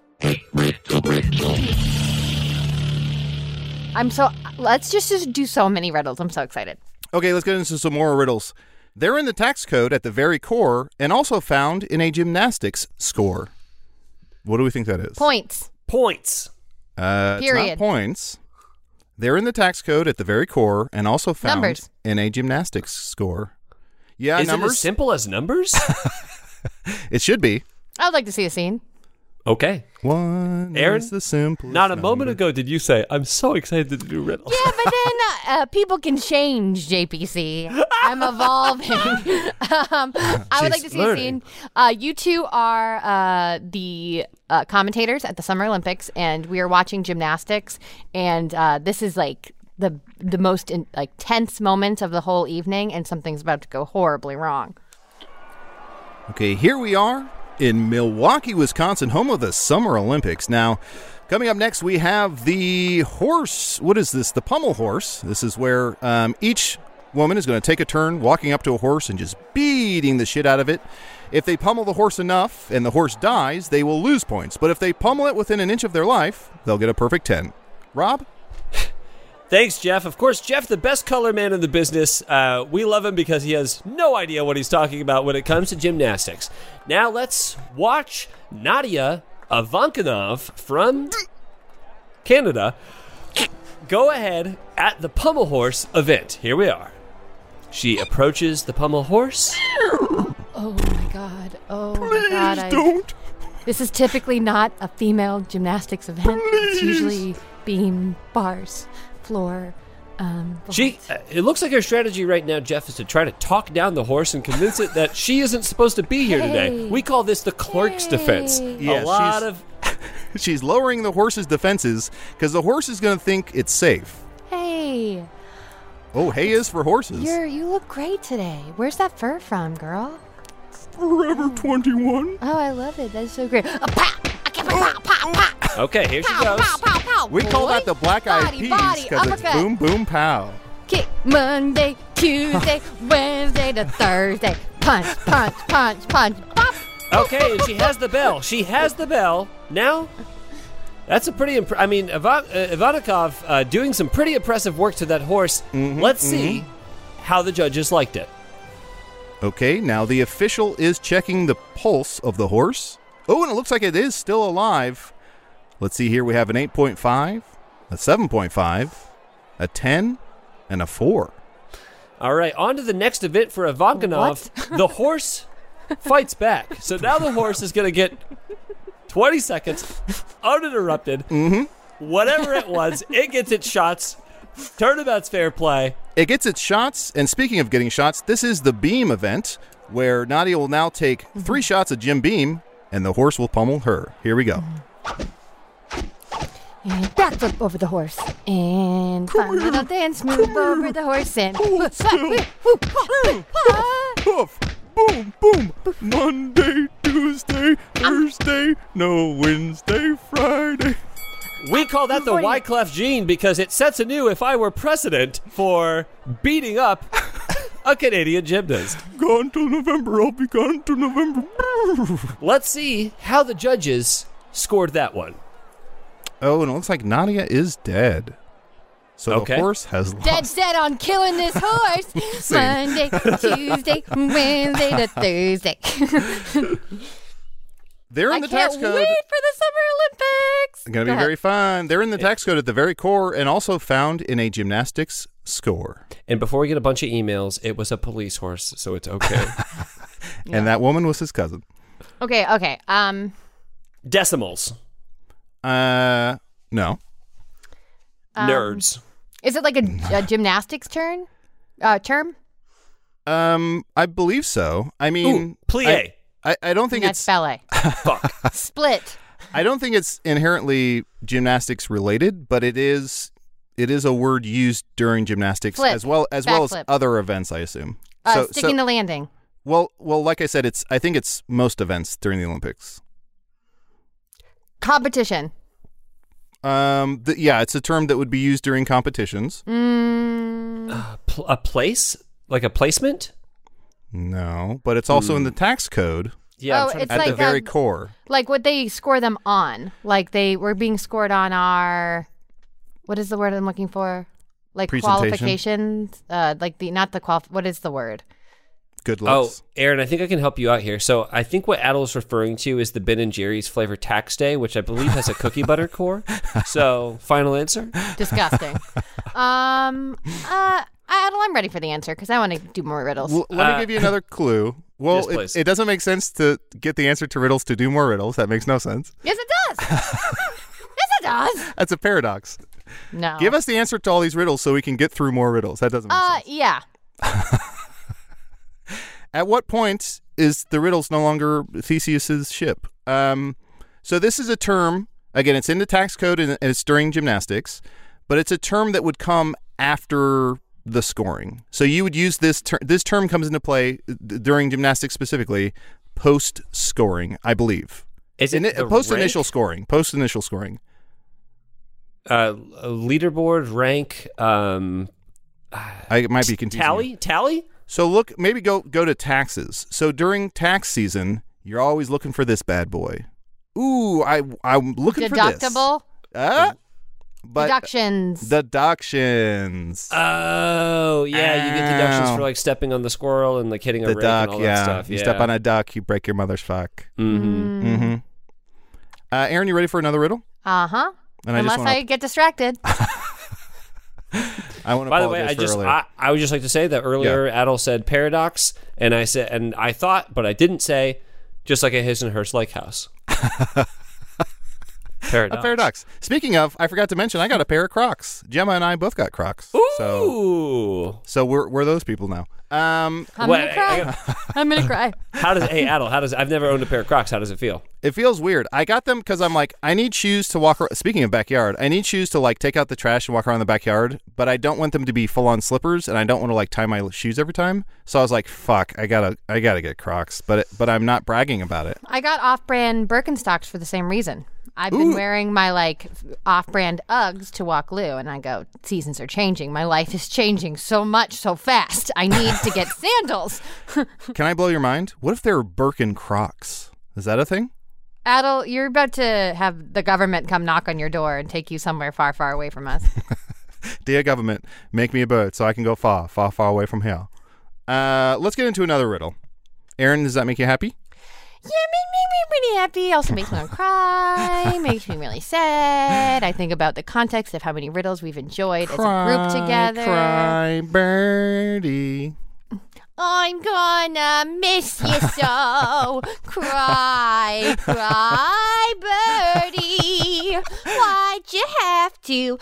Let's just do so many riddles. I'm so excited. Okay, let's get into some more riddles. They're in the tax code at the very core and also found in a gymnastics score. What do we think that is? Points. Points. It's Period. not points. They're in the tax code at the very core and also found Numbers. in a gymnastics score. Yeah, Is it numbers. as simple as numbers? It should be. I would like to see a scene. Okay. One Aaron, is the simplest Not a moment number. ago did you say, I'm so excited to do riddles. Yeah, but then people can change, JPC. I'm evolving. I would like to see learning. a scene. You two are the commentators at the Summer Olympics, and we are watching gymnastics. And this is like the most tense moment of the whole evening, and something's about to go horribly wrong. Okay, here we are in Milwaukee, Wisconsin, home of the Summer Olympics. Now, coming up next, we have the horse. What is this? The pommel horse. This is where each woman is going to take a turn walking up to a horse and just beating the shit out of it. If they pummel the horse enough and the horse dies, they will lose points. But if they pummel it within an inch of their life, they'll get a perfect 10. Rob? Thanks, Jeff. Of course, Jeff, the best color man in the business. We love him because he has no idea what he's talking about when it comes to gymnastics. Now let's watch Nadia Ivankanov from Canada go ahead at the pommel horse event. Here we are. She approaches the pommel horse. Oh my god. Oh my god. Don't. This is typically not a female gymnastics event. It's usually beam, bars, floor. It looks like her strategy right now, Jeff, is to try to talk down the horse and convince it that she isn't supposed to be here today. We call this the clerk's defense. Yeah, she's lowering the horse's defenses because the horse is going to think it's safe. Hey, Oh, hay is for horses. you look great today. Where's that fur from, girl? Forever 21. Oh, I love it. That's so great. Okay, here she goes. We call that the black-eyed peas because it's boom, boom, pow. Kick Monday, Tuesday, Wednesday to Thursday. Punch, punch, punch, punch. Pop. Okay, and she has the bell. She has the bell. Now, that's a pretty Ivanikov doing some pretty impressive work to that horse. Let's see how the judges liked it. Okay, now the official is checking the pulse of the horse. Oh, and it looks like it is still alive. Let's see here. We have an 8.5, a 7.5, a 10, and a 4. All right, on to the next event for Ivankanov. The horse fights back. So now the horse is going to get 20 seconds uninterrupted. Whatever it was, it gets its shots. Turnabout's fair play. It gets its shots, and speaking of getting shots, this is the Beam event, where Nadia will now take 3 shots of Jim Beam, and the horse will pummel her. Here we go. And backflip over the horse. And fun little dance move over the horse. And Puff, boom, boom. Monday, Tuesday, Thursday, no Wednesday, Friday. We call that the Wyclef gene because it sets anew if I were president for beating up a Canadian gymnast. Gone till November, I'll be gone till November. Let's see how the judges scored that one. Oh, and it looks like Nadia is dead. So the horse has lost. dead set on killing this horse. Monday, Tuesday, Wednesday to Thursday. They're in the tax I code. can't wait for the Summer Olympics. It's going to be very fun. They're in the tax code at the very core and also found in a gymnastics score. And before we get a bunch of emails, it was a police horse, so it's okay. And that woman was his cousin. Okay. Decimals. No. Nerds. Is it like a gymnastics term? I believe so. I mean, plie. I don't think That's it's ballet. Fuck. Split. I don't think it's inherently gymnastics related, but it is a word used during gymnastics Flip. as well as Backflip. other events, I assume. Sticking the landing. Well, like I said, I think it's most events during the Olympics. Competition. It's a term that would be used during competitions. A place? Like a placement? No, but it's also in the tax code Yeah. Oh, I'm trying to it's at like the very core. Like what they score them on. Like they were being scored on our, what is the word I'm looking for? Like Presentation? qualifications. What is the word? Good Oh, looks. Aaron, I think I can help you out here. So I think what Adel is referring to is the Ben & Jerry's flavor tax day, which I believe has a cookie butter core. So, final answer? Disgusting. Adel, I'm ready for the answer because I want to do more riddles. Let me give you another clue. Well, Yes, please. it doesn't make sense to get the answer to riddles to do more riddles. That makes no sense. Yes, it does. Yes, it does. That's a paradox. No. Give us the answer to all these riddles so we can get through more riddles. That doesn't make sense. Yeah. At what point is the riddles no longer Theseus's ship? So this is a term, again, it's in the tax code and it's during gymnastics, but it's a term that would come after the scoring. So you would use this term. This term comes into play during gymnastics specifically, post-scoring, I believe. Is it the Post-initial rank? scoring. Post-initial scoring. Leaderboard, rank, I might be confusing. Tally? So look, maybe go to taxes. So during tax season, you're always looking for this bad boy. Ooh, I'm looking for this. Deductible. But Deductions. Deductions. Oh, yeah, you get deductions for like stepping on the squirrel and like hitting a The rake duck, and all yeah. that stuff. You step on a duck, you break your mother's fuck. Mm-hmm. Mm-hmm. Aaron, you ready for another riddle? Uh-huh. And Unless I get distracted. I want to By the way, earlier. I would just like to say that earlier Adel said paradox, and I thought, but I didn't say, just like a his and hers like house. Paradox. A paradox. Speaking of, I forgot to mention, I got a pair of Crocs. Gemma and I both got Crocs. Ooh. So we're those people now. I'm gonna cry. I'm gonna cry. Adel, I've never owned a pair of Crocs. How does it feel? It feels weird. I got them because I'm like, I need shoes to walk around. Speaking of backyard, I need shoes to like take out the trash and walk around the backyard, but I don't want them to be full on slippers, and I don't want to like tie my shoes every time. So I was like, fuck, I gotta get Crocs, but I'm not bragging about it. I got off-brand Birkenstocks for the same reason. I've been wearing my like off-brand Uggs to walk Lou, and I go, seasons are changing. My life is changing so much, so fast. I need to get sandals. Can I blow your mind? What if there were Birkin Crocs? Is that a thing? Adel, you're about to have the government come knock on your door and take you somewhere far, far away from us. Dear government, make me a bird so I can go far, far, far away from here. Let's get into another riddle. Aaron, does that make you happy? Yeah, makes me pretty happy. Also makes me want to cry. Makes me really sad. I think about the context of how many riddles we've enjoyed as a group together. Cry, birdie. I'm gonna miss you so. Cry, cry, birdie. Why'd you have to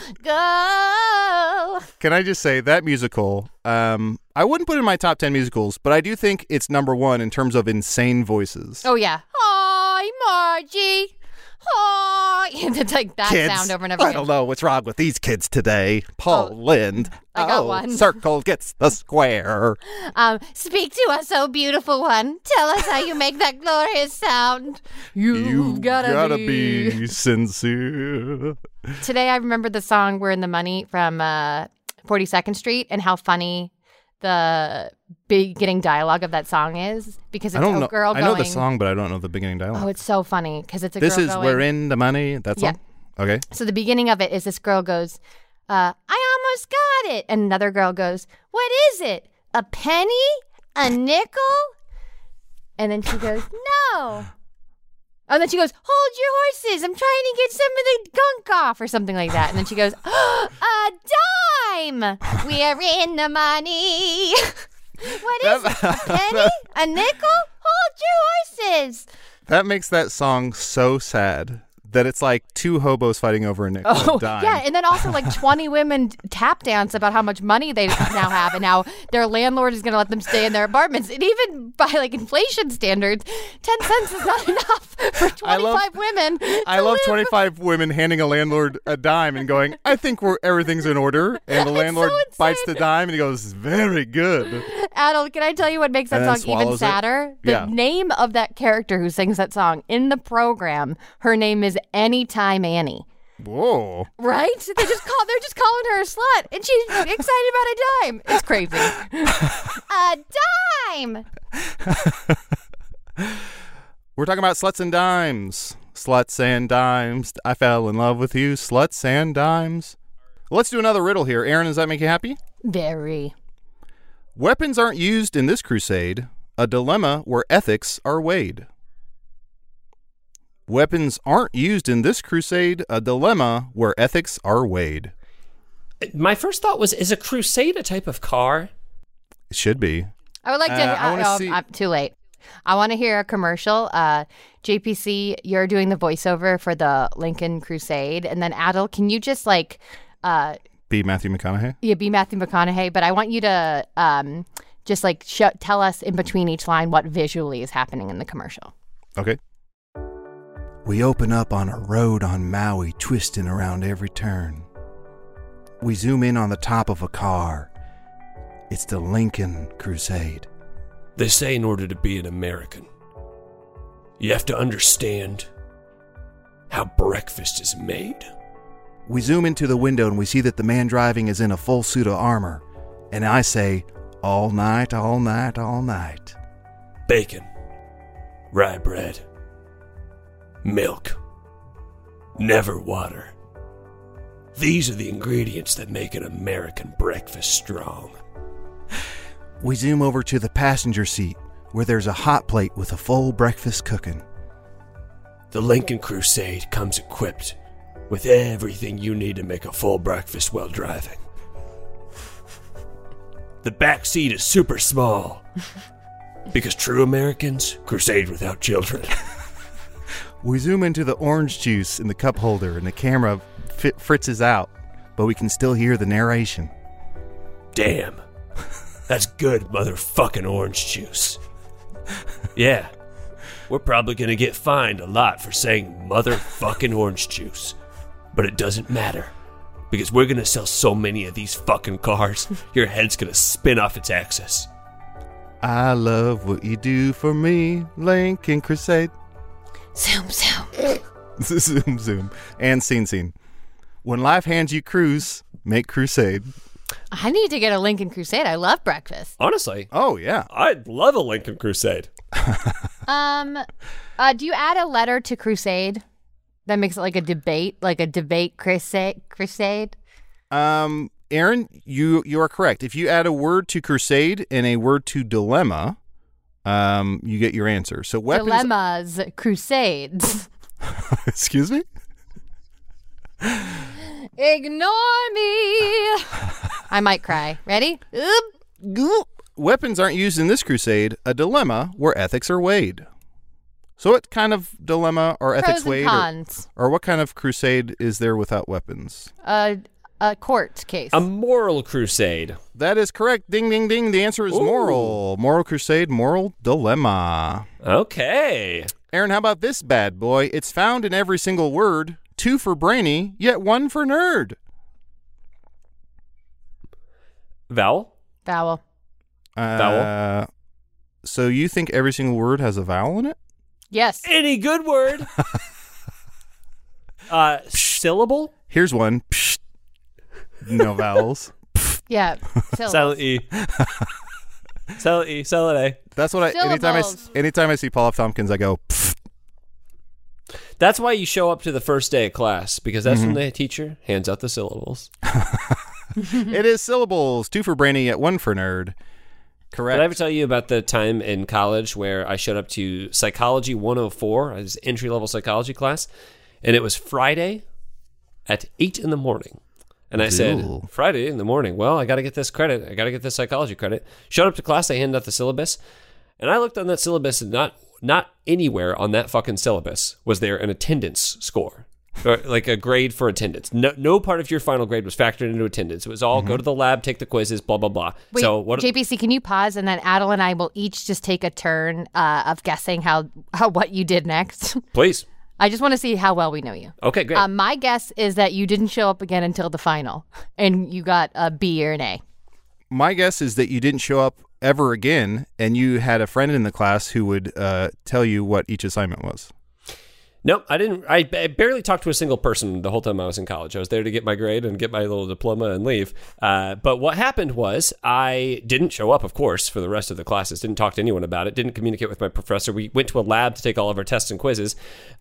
go? Can I just say that musical, I wouldn't put it in my top 10 musicals, but I do think it's number one in terms of insane voices. Oh, yeah. Hi, Margie. Hi. It's like that Kids, sound over and over I again. don't know what's wrong with these kids today. Paul Lind. I got one. Circle gets the square. Speak to us, oh beautiful one. Tell us how you make that glorious sound. You've gotta be. sincere. Today I remembered the song We're in the Money from 42nd Street and how funny the beginning dialogue of that song is because it's a girl going. I know the song, but I don't know the beginning dialogue. Oh, it's so funny because it's a This girl is going. We're in the Money. That song? Yeah. Okay. So the beginning of it is this girl goes, I almost got it. And another girl goes, what is it? A penny? A nickel? And then she goes, no. And then she goes, hold your horses. I'm trying to get some of the gunk off or something like that. And then she goes, a dime. We are in the money. What is it? A penny? A nickel? Hold your horses. That makes that song so sad that it's like two hobos fighting over a nickel. Oh, a dime. yeah. And then also like 20 women tap dance about how much money they now have and how their landlord is going to let them stay in their apartments. And even by like inflation standards, 10 cents is not enough for 25 women. I love 25 women handing a landlord a dime and going, I think everything's in order. And the landlord so bites the insane. dime and he goes, very good. Adel, can I tell you what makes that And then song even swallows it. sadder? The Yeah. name of that character who sings that song in the program, her name is Anytime Annie. Whoa. Right? They're just calling her a slut, and she's excited about a dime. It's crazy. A dime. We're talking about sluts and dimes. Sluts and dimes. I fell in love with you. Sluts and dimes. Let's do another riddle here. Aaron, does that make you happy? Very. Weapons aren't used in this crusade. A dilemma where ethics are weighed. Weapons aren't used in this crusade. A dilemma where ethics are weighed. My first thought was, is a Crusade a type of car? It should be. I would like to. I wanna see- I'm too late. I want to hear a commercial. JPC, you're doing the voiceover for the Lincoln Crusade, and then Adel, can you just like, Be Matthew McConaughey. be Matthew McConaughey? But I want you to just like tell us in between each line what visually is happening in the commercial. Okay. We open up on a road on Maui, twisting around every turn. We zoom in on the top of a car. It's the Lincoln Crusade. They say in order to be an American, you have to understand how breakfast is made. We zoom into the window and we see that the man driving is in a full suit of armor. And I say, all night, all night, all night. Bacon, rye bread, milk, never water. These are the ingredients that make an American breakfast strong. We zoom over to the passenger seat where there's a hot plate with a full breakfast cooking. The Lincoln Crusade comes equipped with everything you need to make a full breakfast while driving. The back seat is super small because true Americans crusade without children. We zoom into the orange juice in the cup holder and the camera fritzes out, but we can still hear the narration. Damn, that's good motherfucking orange juice. Yeah, we're probably gonna get fined a lot for saying motherfucking orange juice, but it doesn't matter because we're gonna sell so many of these fucking cars, your head's gonna spin off its axis. I love what you do for me, Lincoln Crusade. Zoom, zoom. Zoom, zoom. And scene. When life hands you cruise, make crusade. I need to get a Lincoln Crusade. I love breakfast. Honestly, Oh, yeah. I'd love a Lincoln Crusade. Do you add a letter to Crusade that makes it like a debate crusade? Aaron, you are correct. If you add a word to crusade and a word to dilemma, you get your answer. So weapons. Dilemmas, crusades. Excuse me? Ignore me. I might cry. Ready? Weapons aren't used in this crusade. A dilemma where ethics are weighed. So what kind of dilemma are ethics Pros and weighed? cons. Or what kind of crusade is there without weapons? A court case. A moral crusade. That is correct. Ding, ding, ding. The answer is moral. Moral crusade, moral dilemma. Okay. Aaron, how about this bad boy? It's found in every single word. 2 for brainy, yet 1 for nerd. Vowel? Vowel. Vowel. So you think every single word has a vowel in it? Yes. Any good word? Syllable? Here's one. Psst. No vowels. Yeah. Silent E. Silent E. Silent A. That's what Syllables. anytime I see Paul F. Tompkins, I go, pfft. That's why you show up to the first day of class, because that's when the teacher hands out the syllables. It is syllables. 2 for brainy, yet 1 for nerd. Correct. Did I ever tell you about the time in college where I showed up to Psychology 104, as entry-level psychology class, and it was Friday at 8 in the morning. And I said, Friday in the morning, well, I got to get this credit. I got to get this psychology credit. Showed up to class, they handed out the syllabus, and I looked on that syllabus, and not anywhere on that fucking syllabus was there an attendance score. Or like a grade for attendance. No part of your final grade was factored into attendance. It was all go to the lab, take the quizzes, blah, blah, blah. Wait, So what? JPC, can you pause, and then Adel and I will each just take a turn of guessing how what you did next. Please. I just want to see how well we know you. Okay, great. My guess is that you didn't show up again until the final, and you got a B or an A. My guess is that you didn't show up ever again, and you had a friend in the class who would tell you what each assignment was. Nope, I didn't. I barely talked to a single person the whole time I was in college. I was there to get my grade and get my little diploma and leave. But what happened was I didn't show up, of course, for the rest of the classes. Didn't talk to anyone about it. Didn't communicate with my professor. We went to a lab to take all of our tests and quizzes,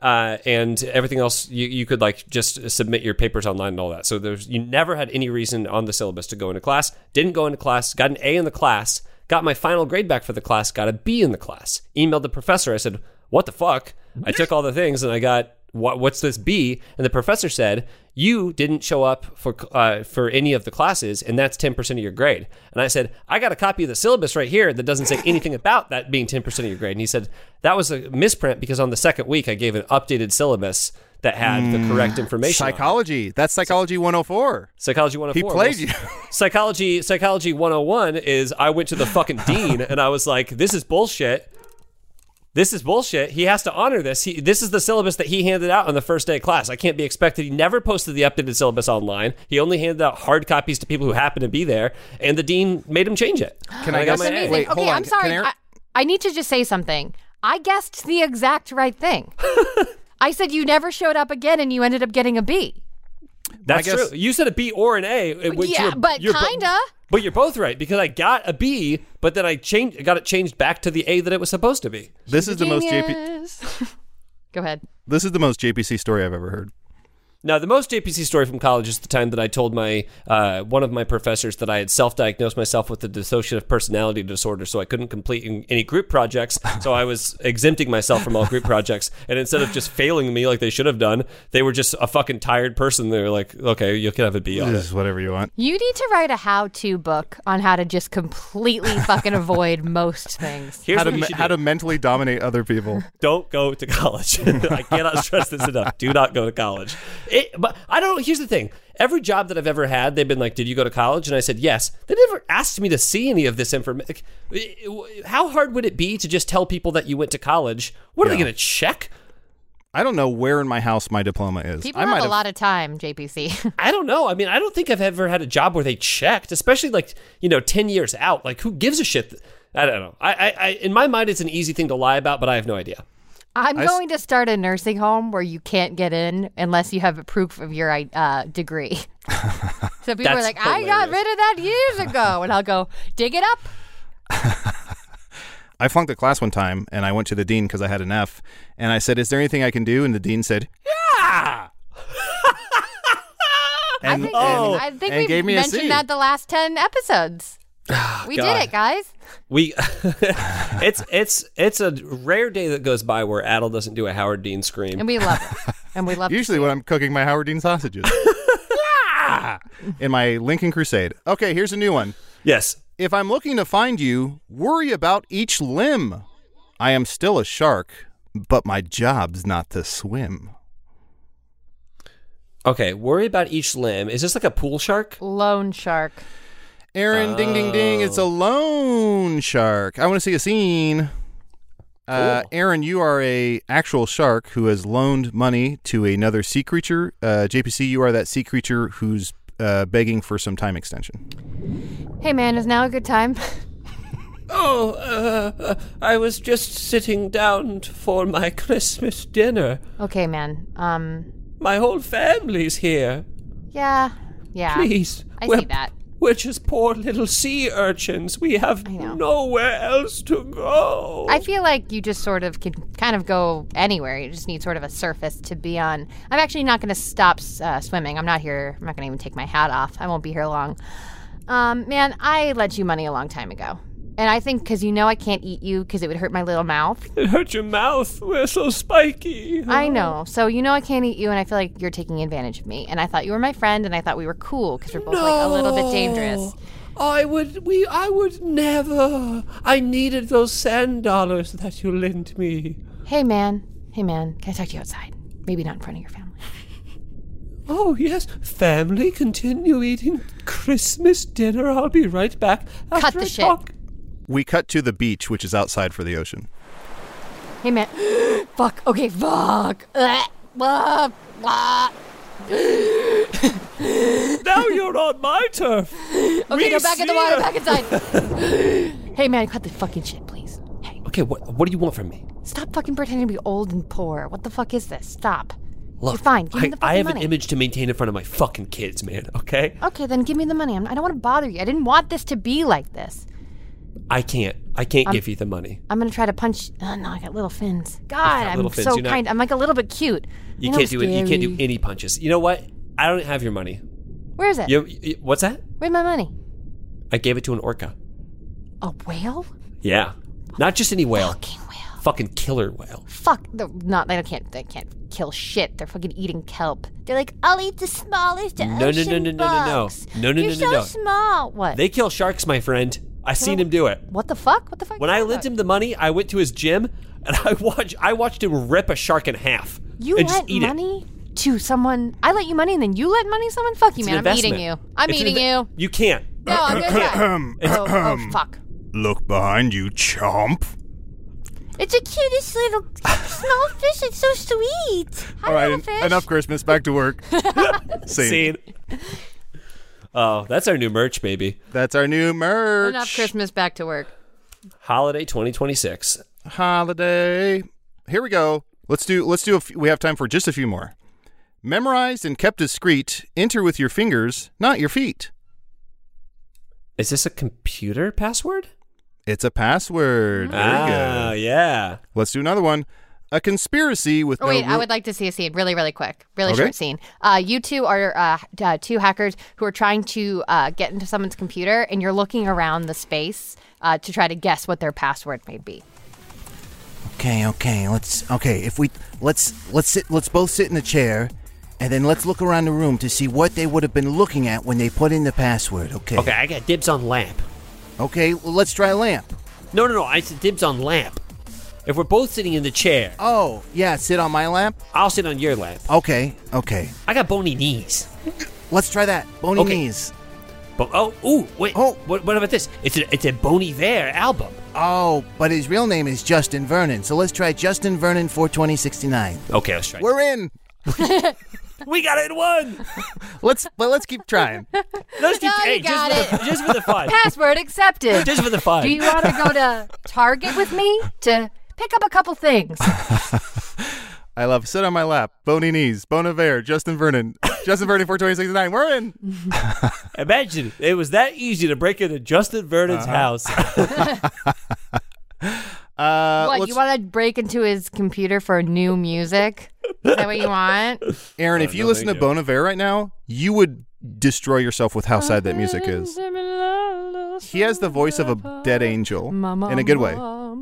and everything else. You could like just submit your papers online and all that. So you never had any reason on the syllabus to go into class. Didn't go into class. Got an A in the class. Got my final grade back for the class. Got a B in the class. Emailed the professor. I said, "What the fuck?" I took all the things and I got, what's this B? And the professor said, you didn't show up for any of the classes, and that's 10% of your grade. And I said, I got a copy of the syllabus right here that doesn't say anything about that being 10% of your grade. And he said, that was a misprint because on the second week I gave an updated syllabus that had the correct information. Psychology. That's Psychology 104. Psychology 104. He played you. Psychology 101 is I went to the fucking dean and I was like, this is bullshit. This is bullshit. He has to honor this. This is the syllabus that he handed out on the first day of class. I can't be expected. He never posted the updated syllabus online. He only handed out hard copies to people who happened to be there, and the dean made him change it. Can I guess? got my A. Wait, hold Okay, on. I'm sorry. I need to just say something. I guessed the exact right thing. I said you never showed up again, and you ended up getting a B. That's I guess- true. You said a B or an A. But kinda. But you're both right because I got a B, but then I got it changed back to the A that it was supposed to be. This is the most Go ahead. This is the most JPC story I've ever heard. Now, the most JPC story from college is the time that I told my one of my professors that I had self-diagnosed myself with a dissociative personality disorder, so I couldn't complete any group projects, so I was exempting myself from all group projects, and instead of just failing me like they should have done, they were just a fucking tired person. They were like, okay, you can have a B on This it. is whatever you want. You need to write a how-to book on how to just completely fucking avoid most things. Here's How what you should to do. mentally dominate other people. Don't go to college. I cannot stress this enough. Do not go to college. But I don't. Here's the thing. Every job that I've ever had, they've been like, "Did you go to college?" And I said, "Yes." They never asked me to see any of this information. How hard would it be to just tell people that you went to college? What are they going to check? I don't know where in my house my diploma is. People I might have a lot of time, JPC. I don't know. I mean, I don't think I've ever had a job where they checked, especially like 10 years out. Like, who gives a shit? I don't know. I in my mind, it's an easy thing to lie about, but I have no idea. I'm going to start a nursing home where you can't get in unless you have a proof of your degree. So people are That's like, I got hilarious. rid of that years ago. And I'll go, dig it up. I flunked a class one time, and I went to the dean because I had an F, and I said, "Is there anything I can do?" And the dean said, "Yeah." I think and we gave me a mentioned C. that the last 10 episodes. We God. did it, guys. We it's a rare day that goes by where Adel doesn't do a Howard Dean scream. And we love it. And we love Usually when I'm cooking my Howard Dean sausages. Yeah! In my Lincoln Crusade. Okay, here's a new one. Yes. If I'm looking to find you, worry about each limb. I am still a shark, but my job's not to swim. Okay, worry about each limb. Is this like a pool shark? Loan shark. Aaron, ding, ding, ding. It's a loan shark. I want to see a scene. Cool. Aaron, you are a actual shark who has loaned money to another sea creature. JPC, you are that sea creature who's begging for some time extension. Hey, man, is now a good time? I was just sitting down for my Christmas dinner. Okay, man. My whole family's here. Yeah. Please. I see that. We're just poor little sea urchins. We have I know. nowhere else to go. I feel like you just sort of can kind of go anywhere. You just need sort of a surface to be on. I'm actually not going to stop swimming. I'm not here. I'm not going to even take my hat off. I won't be here long. Man, I lent you money a long time ago. And I think because I can't eat you because it would hurt my little mouth. It hurt your mouth. We're so spiky. I know. So I can't eat you, and I feel like you're taking advantage of me. And I thought you were my friend, and I thought we were cool because we're both like a little bit dangerous. I would never. I needed those $10 that you lent me. Hey, man. Can I talk to you outside? Maybe not in front of your family. Oh, yes. Family, continue eating Christmas dinner. I'll be right back. Cut the shit. We cut to the beach, which is outside for the ocean. Hey, man. Fuck. Okay, fuck. Now you're on my turf. Okay, go back in the water, back inside. Hey, man, cut the fucking shit, please. Hey. Okay, what do you want from me? Stop fucking pretending to be old and poor. What the fuck is this? Stop. Look, You're fine. Give me the fucking I have money. an image to maintain in front of my fucking kids, man, okay? Okay, then give me the money. I don't want to bother you. I didn't want this to be like this. I can't give you the money. I'm going to try to punch. Oh, no, I got little fins. God, I'm little fins. so You're not- kind. I'm like a little bit cute. You I know can't do it. You can't do scary. any punches. You know what? I don't have your money. Where is it? What's that? Where's my money? I gave it to an orca. A whale? Yeah. Not just any whale. Fucking whale. Fucking killer whale. Fuck. They can't kill shit. They're fucking eating kelp. They're like, I'll eat the smallest No. ocean bugs. No. You're so small. What? They kill sharks, my friend. I seen him do it. What the fuck? What the fuck? When I lent him the money, I went to his gym and I watched him rip a shark in half. You and lent just eat money to someone? I lent you money and then you lent money to someone? Fuck you, It's man. an I'm eating investment. you. I'm It's an eating you. You can't. No, I'm gonna try. Oh, fuck. Look behind you, chomp. It's the cutest little small fish. It's so sweet. Hi, All right, little fish. enough Christmas. Back to work. Scene. Oh, that's our new merch, baby. That's our new merch. Enough Christmas. Back to work. Holiday 2026. Holiday. Here we go. Let's do we have time for just a few more. Memorized and kept discreet. Enter with your fingers, not your feet. Is this a computer password? It's a password. Very good. Yeah. Let's do another one. A conspiracy with Oh, no wait, I would like to see a scene really, really quick. Really Okay. short scene. You two are two hackers who are trying to get into someone's computer, and you're looking around the space to try to guess what their password may be. Okay. Let's both sit in a chair, and then let's look around the room to see what they would have been looking at when they put in the password. Okay. Okay, I got dibs on lamp. Okay. Well, let's try lamp. No. I said dibs on lamp. If we're both sitting in the chair, Oh, yeah. Sit on my lamp. I'll sit on your lamp. Okay. I got bony knees. Let's try that. Bony Okay. knees. But wait. Oh. What about this? It's a Bon Iver album. Oh, but his real name is Justin Vernon. So let's try Justin Vernon 42069. Okay, let's try. We're in. We got it in one. Let's keep trying. Let's keep. No, you got just for the fun. Password accepted. Just for the fun. Do you want to go to Target with me to pick up a couple things? I love sit on my lap. Bony knees. Bon Iver. Justin Vernon. Justin Vernon 42069. We're in. Imagine it was that easy to break into Justin Vernon's house. What, let's- you want to break into his computer for new music? Is that what you want? Aaron, if you listen to Bon Iver right now, you would destroy yourself with how sad that music is. He has the voice of a dead angel in a good way.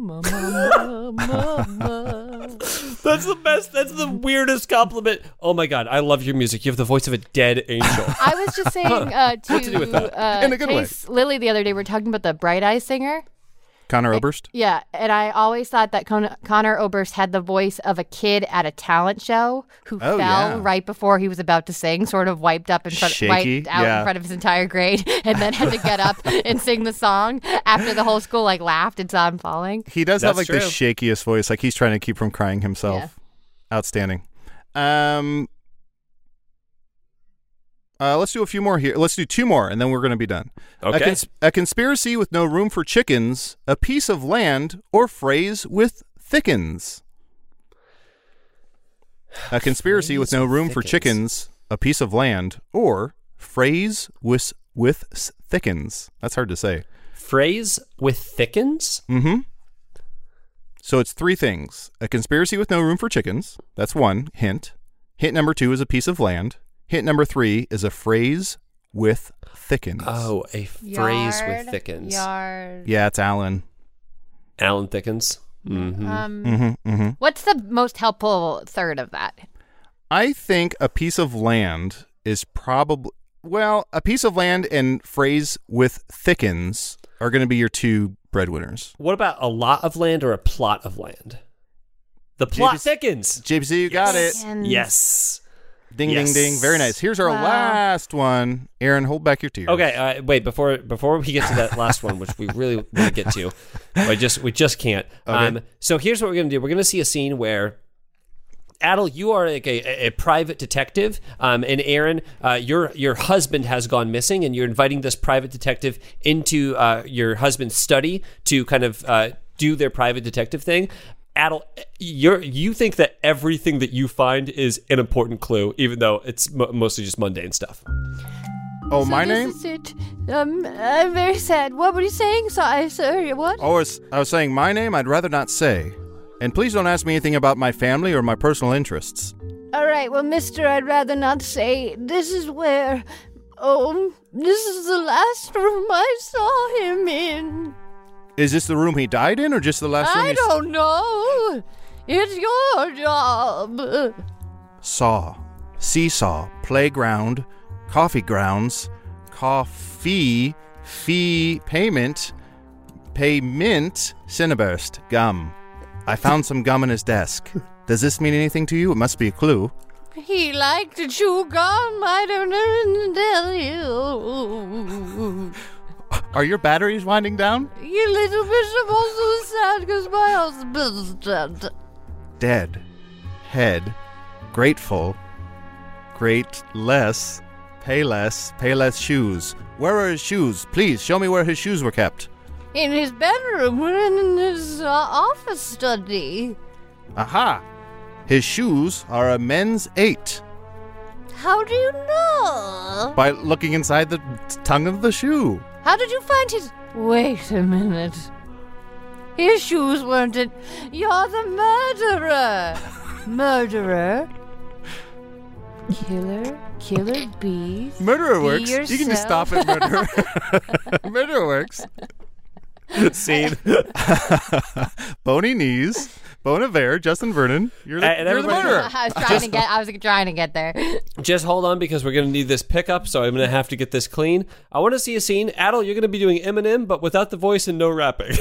That's the best. That's the weirdest compliment. Oh my God, I love your music. You have the voice of a dead angel. I was just saying to do with that? In a good way. Chase Lily the other day, we were talking about the Bright Eyes singer. Connor Oberst? Yeah, and I always thought that Connor Oberst had the voice of a kid at a talent show who fell right before he was about to sing, sort of wiped out in front of his entire grade, and then had to get up and sing the song after the whole school laughed and saw him falling. He does have That's the true. shakiest voice, like he's trying to keep from crying himself. Yeah. Outstanding. Let's do a few more here. Let's do 2 more, and then we're going to be done. Okay. A conspiracy with no room for chickens, a piece of land, or phrase with thickens. A conspiracy with no room for chickens, a piece of land, or phrase with thickens. That's hard to say. Phrase with thickens? Mm-hmm. So it's 3 things. A conspiracy with no room for chickens. That's 1 hint. Hint number 2 is a piece of land. Hint number 3 is a phrase with thickens. Oh, a phrase with thickens. Yard. Yeah, it's Alan. Alan Thickens. Mm-hmm. What's the most helpful third of that? I think a piece of land is probably... Well, a piece of land and phrase with thickens are going to be your 2 breadwinners. What about a lot of land or a plot of land? The plot thickens. JPC, you got it. Yes. Ding, Yes. ding, ding. Very nice. Here's our last one. Aaron, hold back your tears. Okay, wait. Before we get to that last one, which we really want to get to, we just can't. Okay. So here's what we're gonna do. We're gonna see a scene where, Adel, you are like a private detective, and Aaron, your husband has gone missing, and you're inviting this private detective into your husband's study to kind of do their private detective thing. Adel, you think that everything that you find is an important clue, even though it's mostly just mundane stuff. Oh, my name? This is it. I'm very sad. What were you saying? Sorry, what? Oh, I was saying my name I'd rather not say. And please don't ask me anything about my family or my personal interests. All right, well, mister, I'd rather not say. This is where... this is the last room I saw him in. Is this the room he died in or just the last room I don't know. It's your job. Saw, seesaw, playground, coffee grounds, coffee, fee, payment, Cinnaburst, gum. I found some gum in his desk. Does this mean anything to you? It must be a clue. He liked to chew gum. I don't know to tell you. Are your batteries winding down? You little bishop, I'm so sad because my husband's dead. Dead. Head. Grateful. Great less. Pay less shoes. Where are his shoes? Please, show me where his shoes were kept. In his bedroom, we're in his office study. Aha! His shoes are a men's 8. How do you know? By looking inside the tongue of the shoe. How did you find his... Wait a minute. His shoes weren't in... You're the murderer. Murderer. Killer bees. Murderer Be works. You can just stop yourself. at murderer. Murderer works. Scene. Bony knees. Bon Iver, Justin Vernon. You're the everybody- murderer. I was trying to get there. Just hold on because we're going to need this pickup, so I'm going to have to get this clean. I want to see a scene. Adel, you're going to be doing Eminem, but without the voice and no rapping.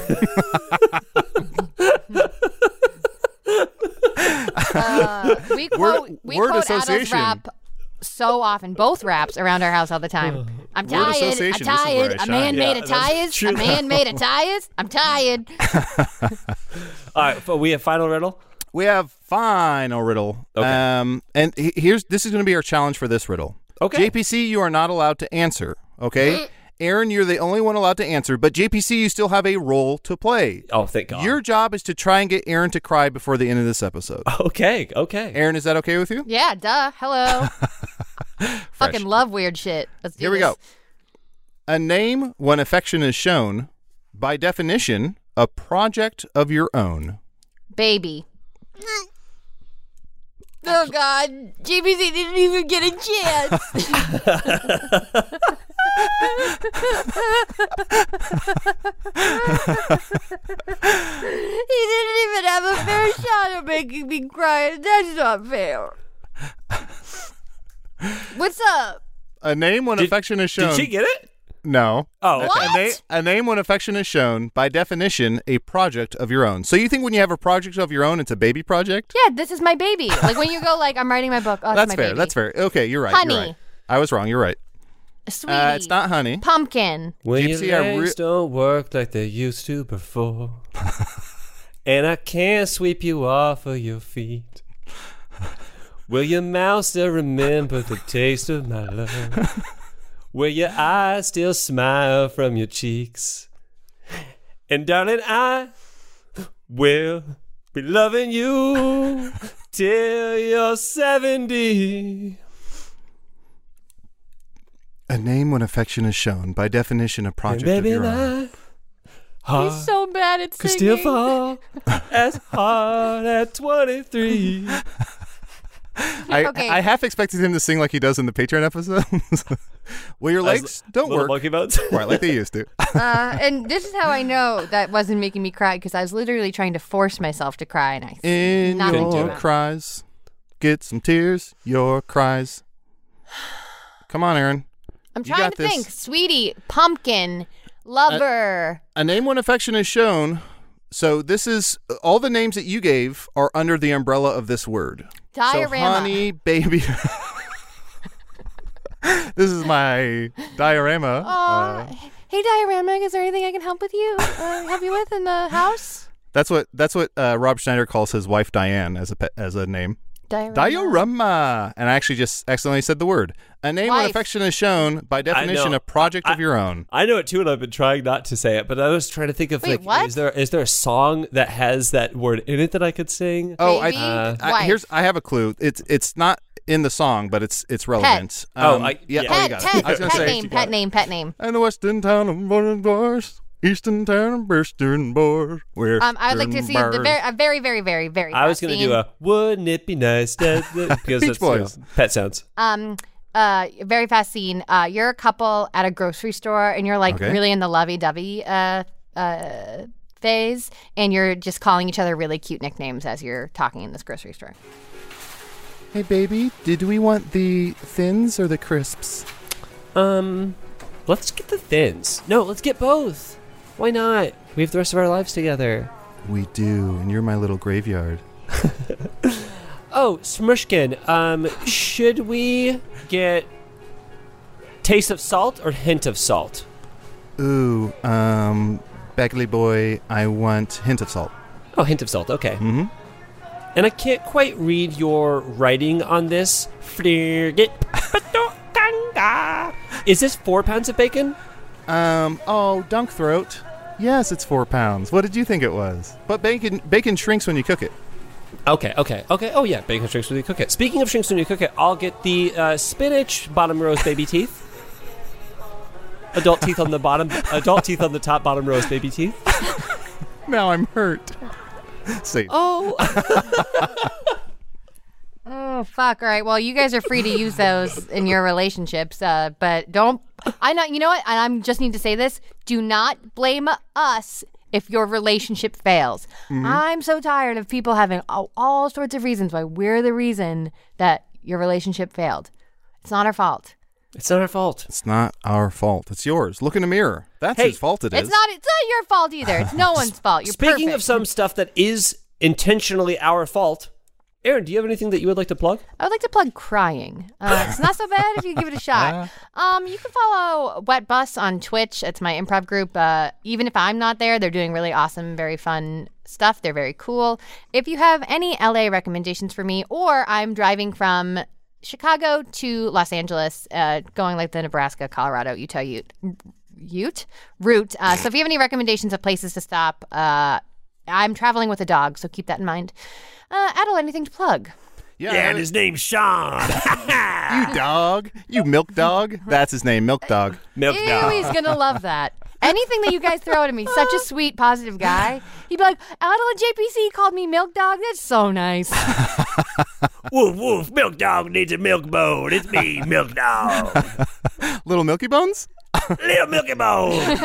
We quote word Adol's association. rap so often, both raps around our house all the time. I'm Word tired. I'm association, this is where tired. I A man shine. made Yeah, of that's tires. true. A man made of tires. I'm tired. All right, so we have final riddle. We have final riddle. Okay. And this is going to be our challenge for this riddle. Okay. JPC, you are not allowed to answer. Okay. Aaron, you're the only one allowed to answer, but JPC, you still have a role to play. Oh, thank God. Your job is to try and get Aaron to cry before the end of this episode. Okay. Aaron, is that okay with you? Yeah, duh. Hello. Fucking love weird shit. Let's do Here we this. go. A name when affection is shown, by definition, a project of your own. Baby. Oh God, JBC didn't even get a chance. He didn't even have a fair shot at making me cry. That's not fair. What's up? A name when affection is shown. Did she get it? No. Oh, What? A name when affection is shown, by definition, a project of your own. So you think when you have a project of your own, it's a baby project? Yeah, this is my baby. Like when you go like, I'm writing my book. Oh, That's it's my fair. baby. That's fair. Okay, you're right. Honey. You're right. I was wrong. You're right. Sweetie. It's not honey. Pumpkin. When Gypsy, your I legs don't work like they used to before, and I can't sweep you off of your feet, will your mouth still remember the taste of my love? Will your eyes still smile from your cheeks? And darling, I will be loving you till you're 70. A name when affection is shown, by definition, a And project baby, of your own. my heart He's so bad at could singing. still fall as hard at 23. Okay. I half expected him to sing like he does in the Patreon episodes. Well, your legs don't Little work monkey bones. right like they used to. And this is how I know that wasn't making me cry, because I was literally trying to force myself to cry, and I In not gonna do your it. cries, get some tears, your cries. Come on, Aaron. I'm You trying got to this. think. Sweetie, pumpkin, lover. A name when affection is shown. So this is all the names that you gave are under the umbrella of this word. Diorama. So honey, baby. This is my diorama. Hey, Diorama, is there anything I can help with you? Help you with in the house? That's what Rob Schneider calls his wife Diane as a name. Diorama. Diorama. And I actually just accidentally said the word. A name when Wife. affection is shown, by definition, know. a project of your own. I know it too, and I've been trying not to say it, but I was trying to think of Wait, like, what? is there a song that has that word in it that I could sing? Oh, Baby, wife. I have a clue. It's not in the song, but it's relevant. yeah. Oh, you got it. I was gonna say Pet name. in the western town of Bars, eastern town of Western Bars. I would like to see a very, very, very, very. I was going to do a "Wouldn't it be nice?" Because Beach that's Boys. Pet sounds. very fast scene. You're a couple at a grocery store, and you're like Okay. really in the lovey-dovey phase, and you're just calling each other really cute nicknames as you're talking in this grocery store. Hey, baby, did we want the thins or the crisps? Let's get the thins. No, let's get both. Why not? We have the rest of our lives together. We do, and you're my little graveyard. Oh, Smushkin, should we get taste of salt or hint of salt? Ooh, Beckley boy, I want hint of salt. Oh, hint of salt, okay. Mm-hmm. And I can't quite read your writing on this. Is this 4 pounds of bacon? Dunk throat. Yes, it's 4 pounds. What did you think it was? But bacon shrinks when you cook it. Okay. Oh, yeah, bacon shrinks when you cook it. Speaking of shrinks when you cook it, I'll get the spinach bottom roast baby teeth. Adult teeth on the bottom, adult teeth on the top, bottom roast baby teeth. Now I'm hurt. See. Oh. Oh, fuck. All right. Well, you guys are free to use those in your relationships, but don't. I know. You know what? And I just need to say this. Do not blame us if your relationship fails. Mm-hmm. I'm so tired of people having all sorts of reasons why we're the reason that your relationship failed. It's not our fault. It's not our fault. It's not our fault. It's yours. Look in the mirror. That's Hey, his fault it is. It's not your fault either. It's no one's fault. You're Speaking perfect. of some stuff that is intentionally our fault, Aaron, do you have anything that you would like to plug? I would like to plug crying. It's not so bad if you give it a shot. You can follow Wet Bus on Twitch. It's my improv group. Even if I'm not there, they're doing really awesome, very fun stuff. They're very cool. If you have any LA recommendations for me, or I'm driving from Chicago to Los Angeles, going like the Nebraska, Colorado, Utah route. So if you have any recommendations of places to stop, I'm traveling with a dog, so keep that in mind. Adel, anything to plug? Yeah, and his name's Sean. you dog. You milk dog. That's his name, Milk Dog. Milk Ew, dog. he's gonna love that. Anything that you guys throw at him, he's such a sweet, positive guy. He'd be like, Adel and JPC called me Milk Dog. That's so nice. Woof, woof, Milk Dog needs a milk bone. It's me, Milk Dog. Little Milky Bones? Little Milky Bones.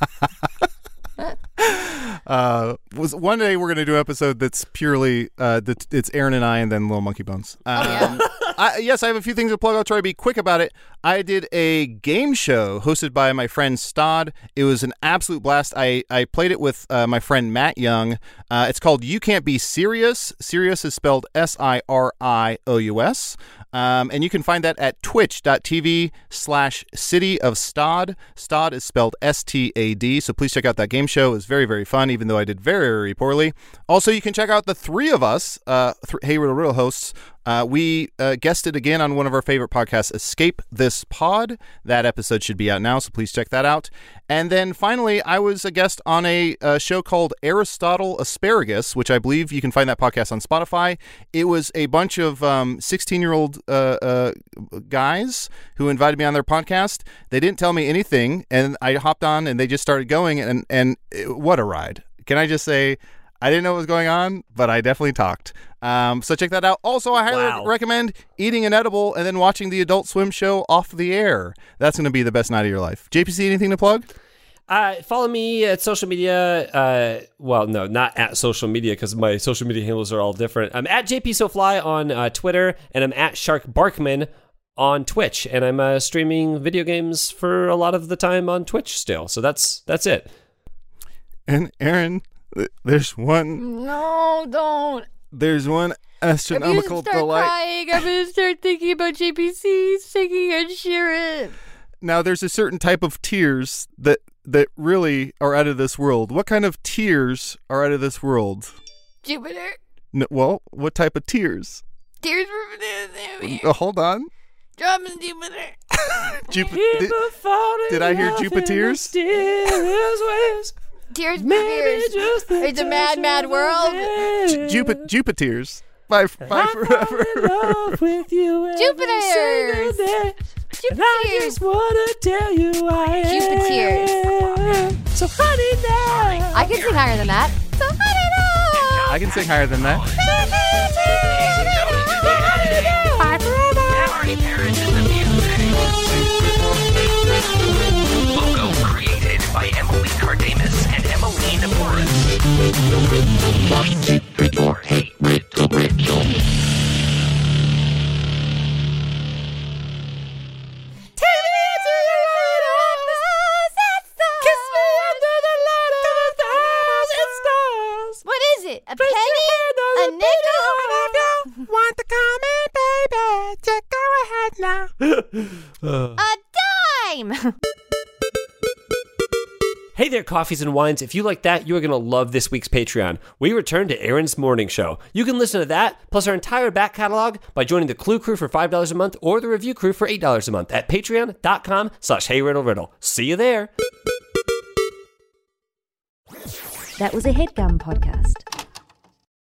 Was one day we're going to do an episode that's purely it's Aaron and I, and then Little Monkey Bones. Yes, I have a few things to plug. I'll try to be quick about it. I did a game show hosted by my friend Stod. It was an absolute blast. I played it with my friend Matt Young. It's called You Can't Be Serious. Serious is spelled Sirious. And you can find that at twitch.tv/City of Stod. Stod is spelled STAD. So please check out that game show. It was very, very fun, even though I did very, very poorly. Also, you can check out the three of us, Hey Riddle Riddle hosts. We guested again on one of our favorite podcasts, Escape This Pod. That episode should be out now, so please check that out. And then finally, I was a guest on a show called Aristotle Asparagus, which I believe you can find that podcast on Spotify. It was a bunch of 16-year-old guys who invited me on their podcast. They didn't tell me anything, and I hopped on, and they just started going, and what a ride. Can I just say, I didn't know what was going on, but I definitely talked. So check that out. Also, I highly recommend eating an edible and then watching the Adult Swim show Off the Air. That's going to be the best night of your life. JPC, anything to plug? Follow me at social media. Well, no, not at social media, because my social media handles are all different. I'm at JPSoFly on Twitter, and I'm at Shark Barkman on Twitch. And I'm streaming video games for a lot of the time on Twitch still. So that's it. And Aaron, there's one. No, don't. There's one astronomical delight. Crying. I'm gonna start thinking about JPC singing Ed Sheeran. Now, there's a certain type of tears that really are out of this world. What kind of tears are out of this world? Jupiter. No, well, what type of tears? Tears from Hold on. Drumming Jupiter. Did I hear Jupiteers? Tears for Fears. It's a mad, mad world. Jupiteers. Bye forever. With you Jupiteers. And I just want to tell you I am. So honey now. I can sing higher than that. So honey now. I can sing higher than that. Bye forever. Every parent in the music. Logo created by Emily Cardamus and Emmeline Morris. Keep it or hate Riddle Riddle. What is it? A penny? A nickel? Want to come in, baby? Just go ahead now. A dime! Hey there, coffees and wines. If you like that, you are going to love this week's Patreon. We return to Aaron's Morning Show. You can listen to that, plus our entire back catalog, by joining the Clue Crew for $5 a month or the Review Crew for $8 a month at patreon.com/HeyRiddleRiddle. See you there. That was a HeadGum podcast.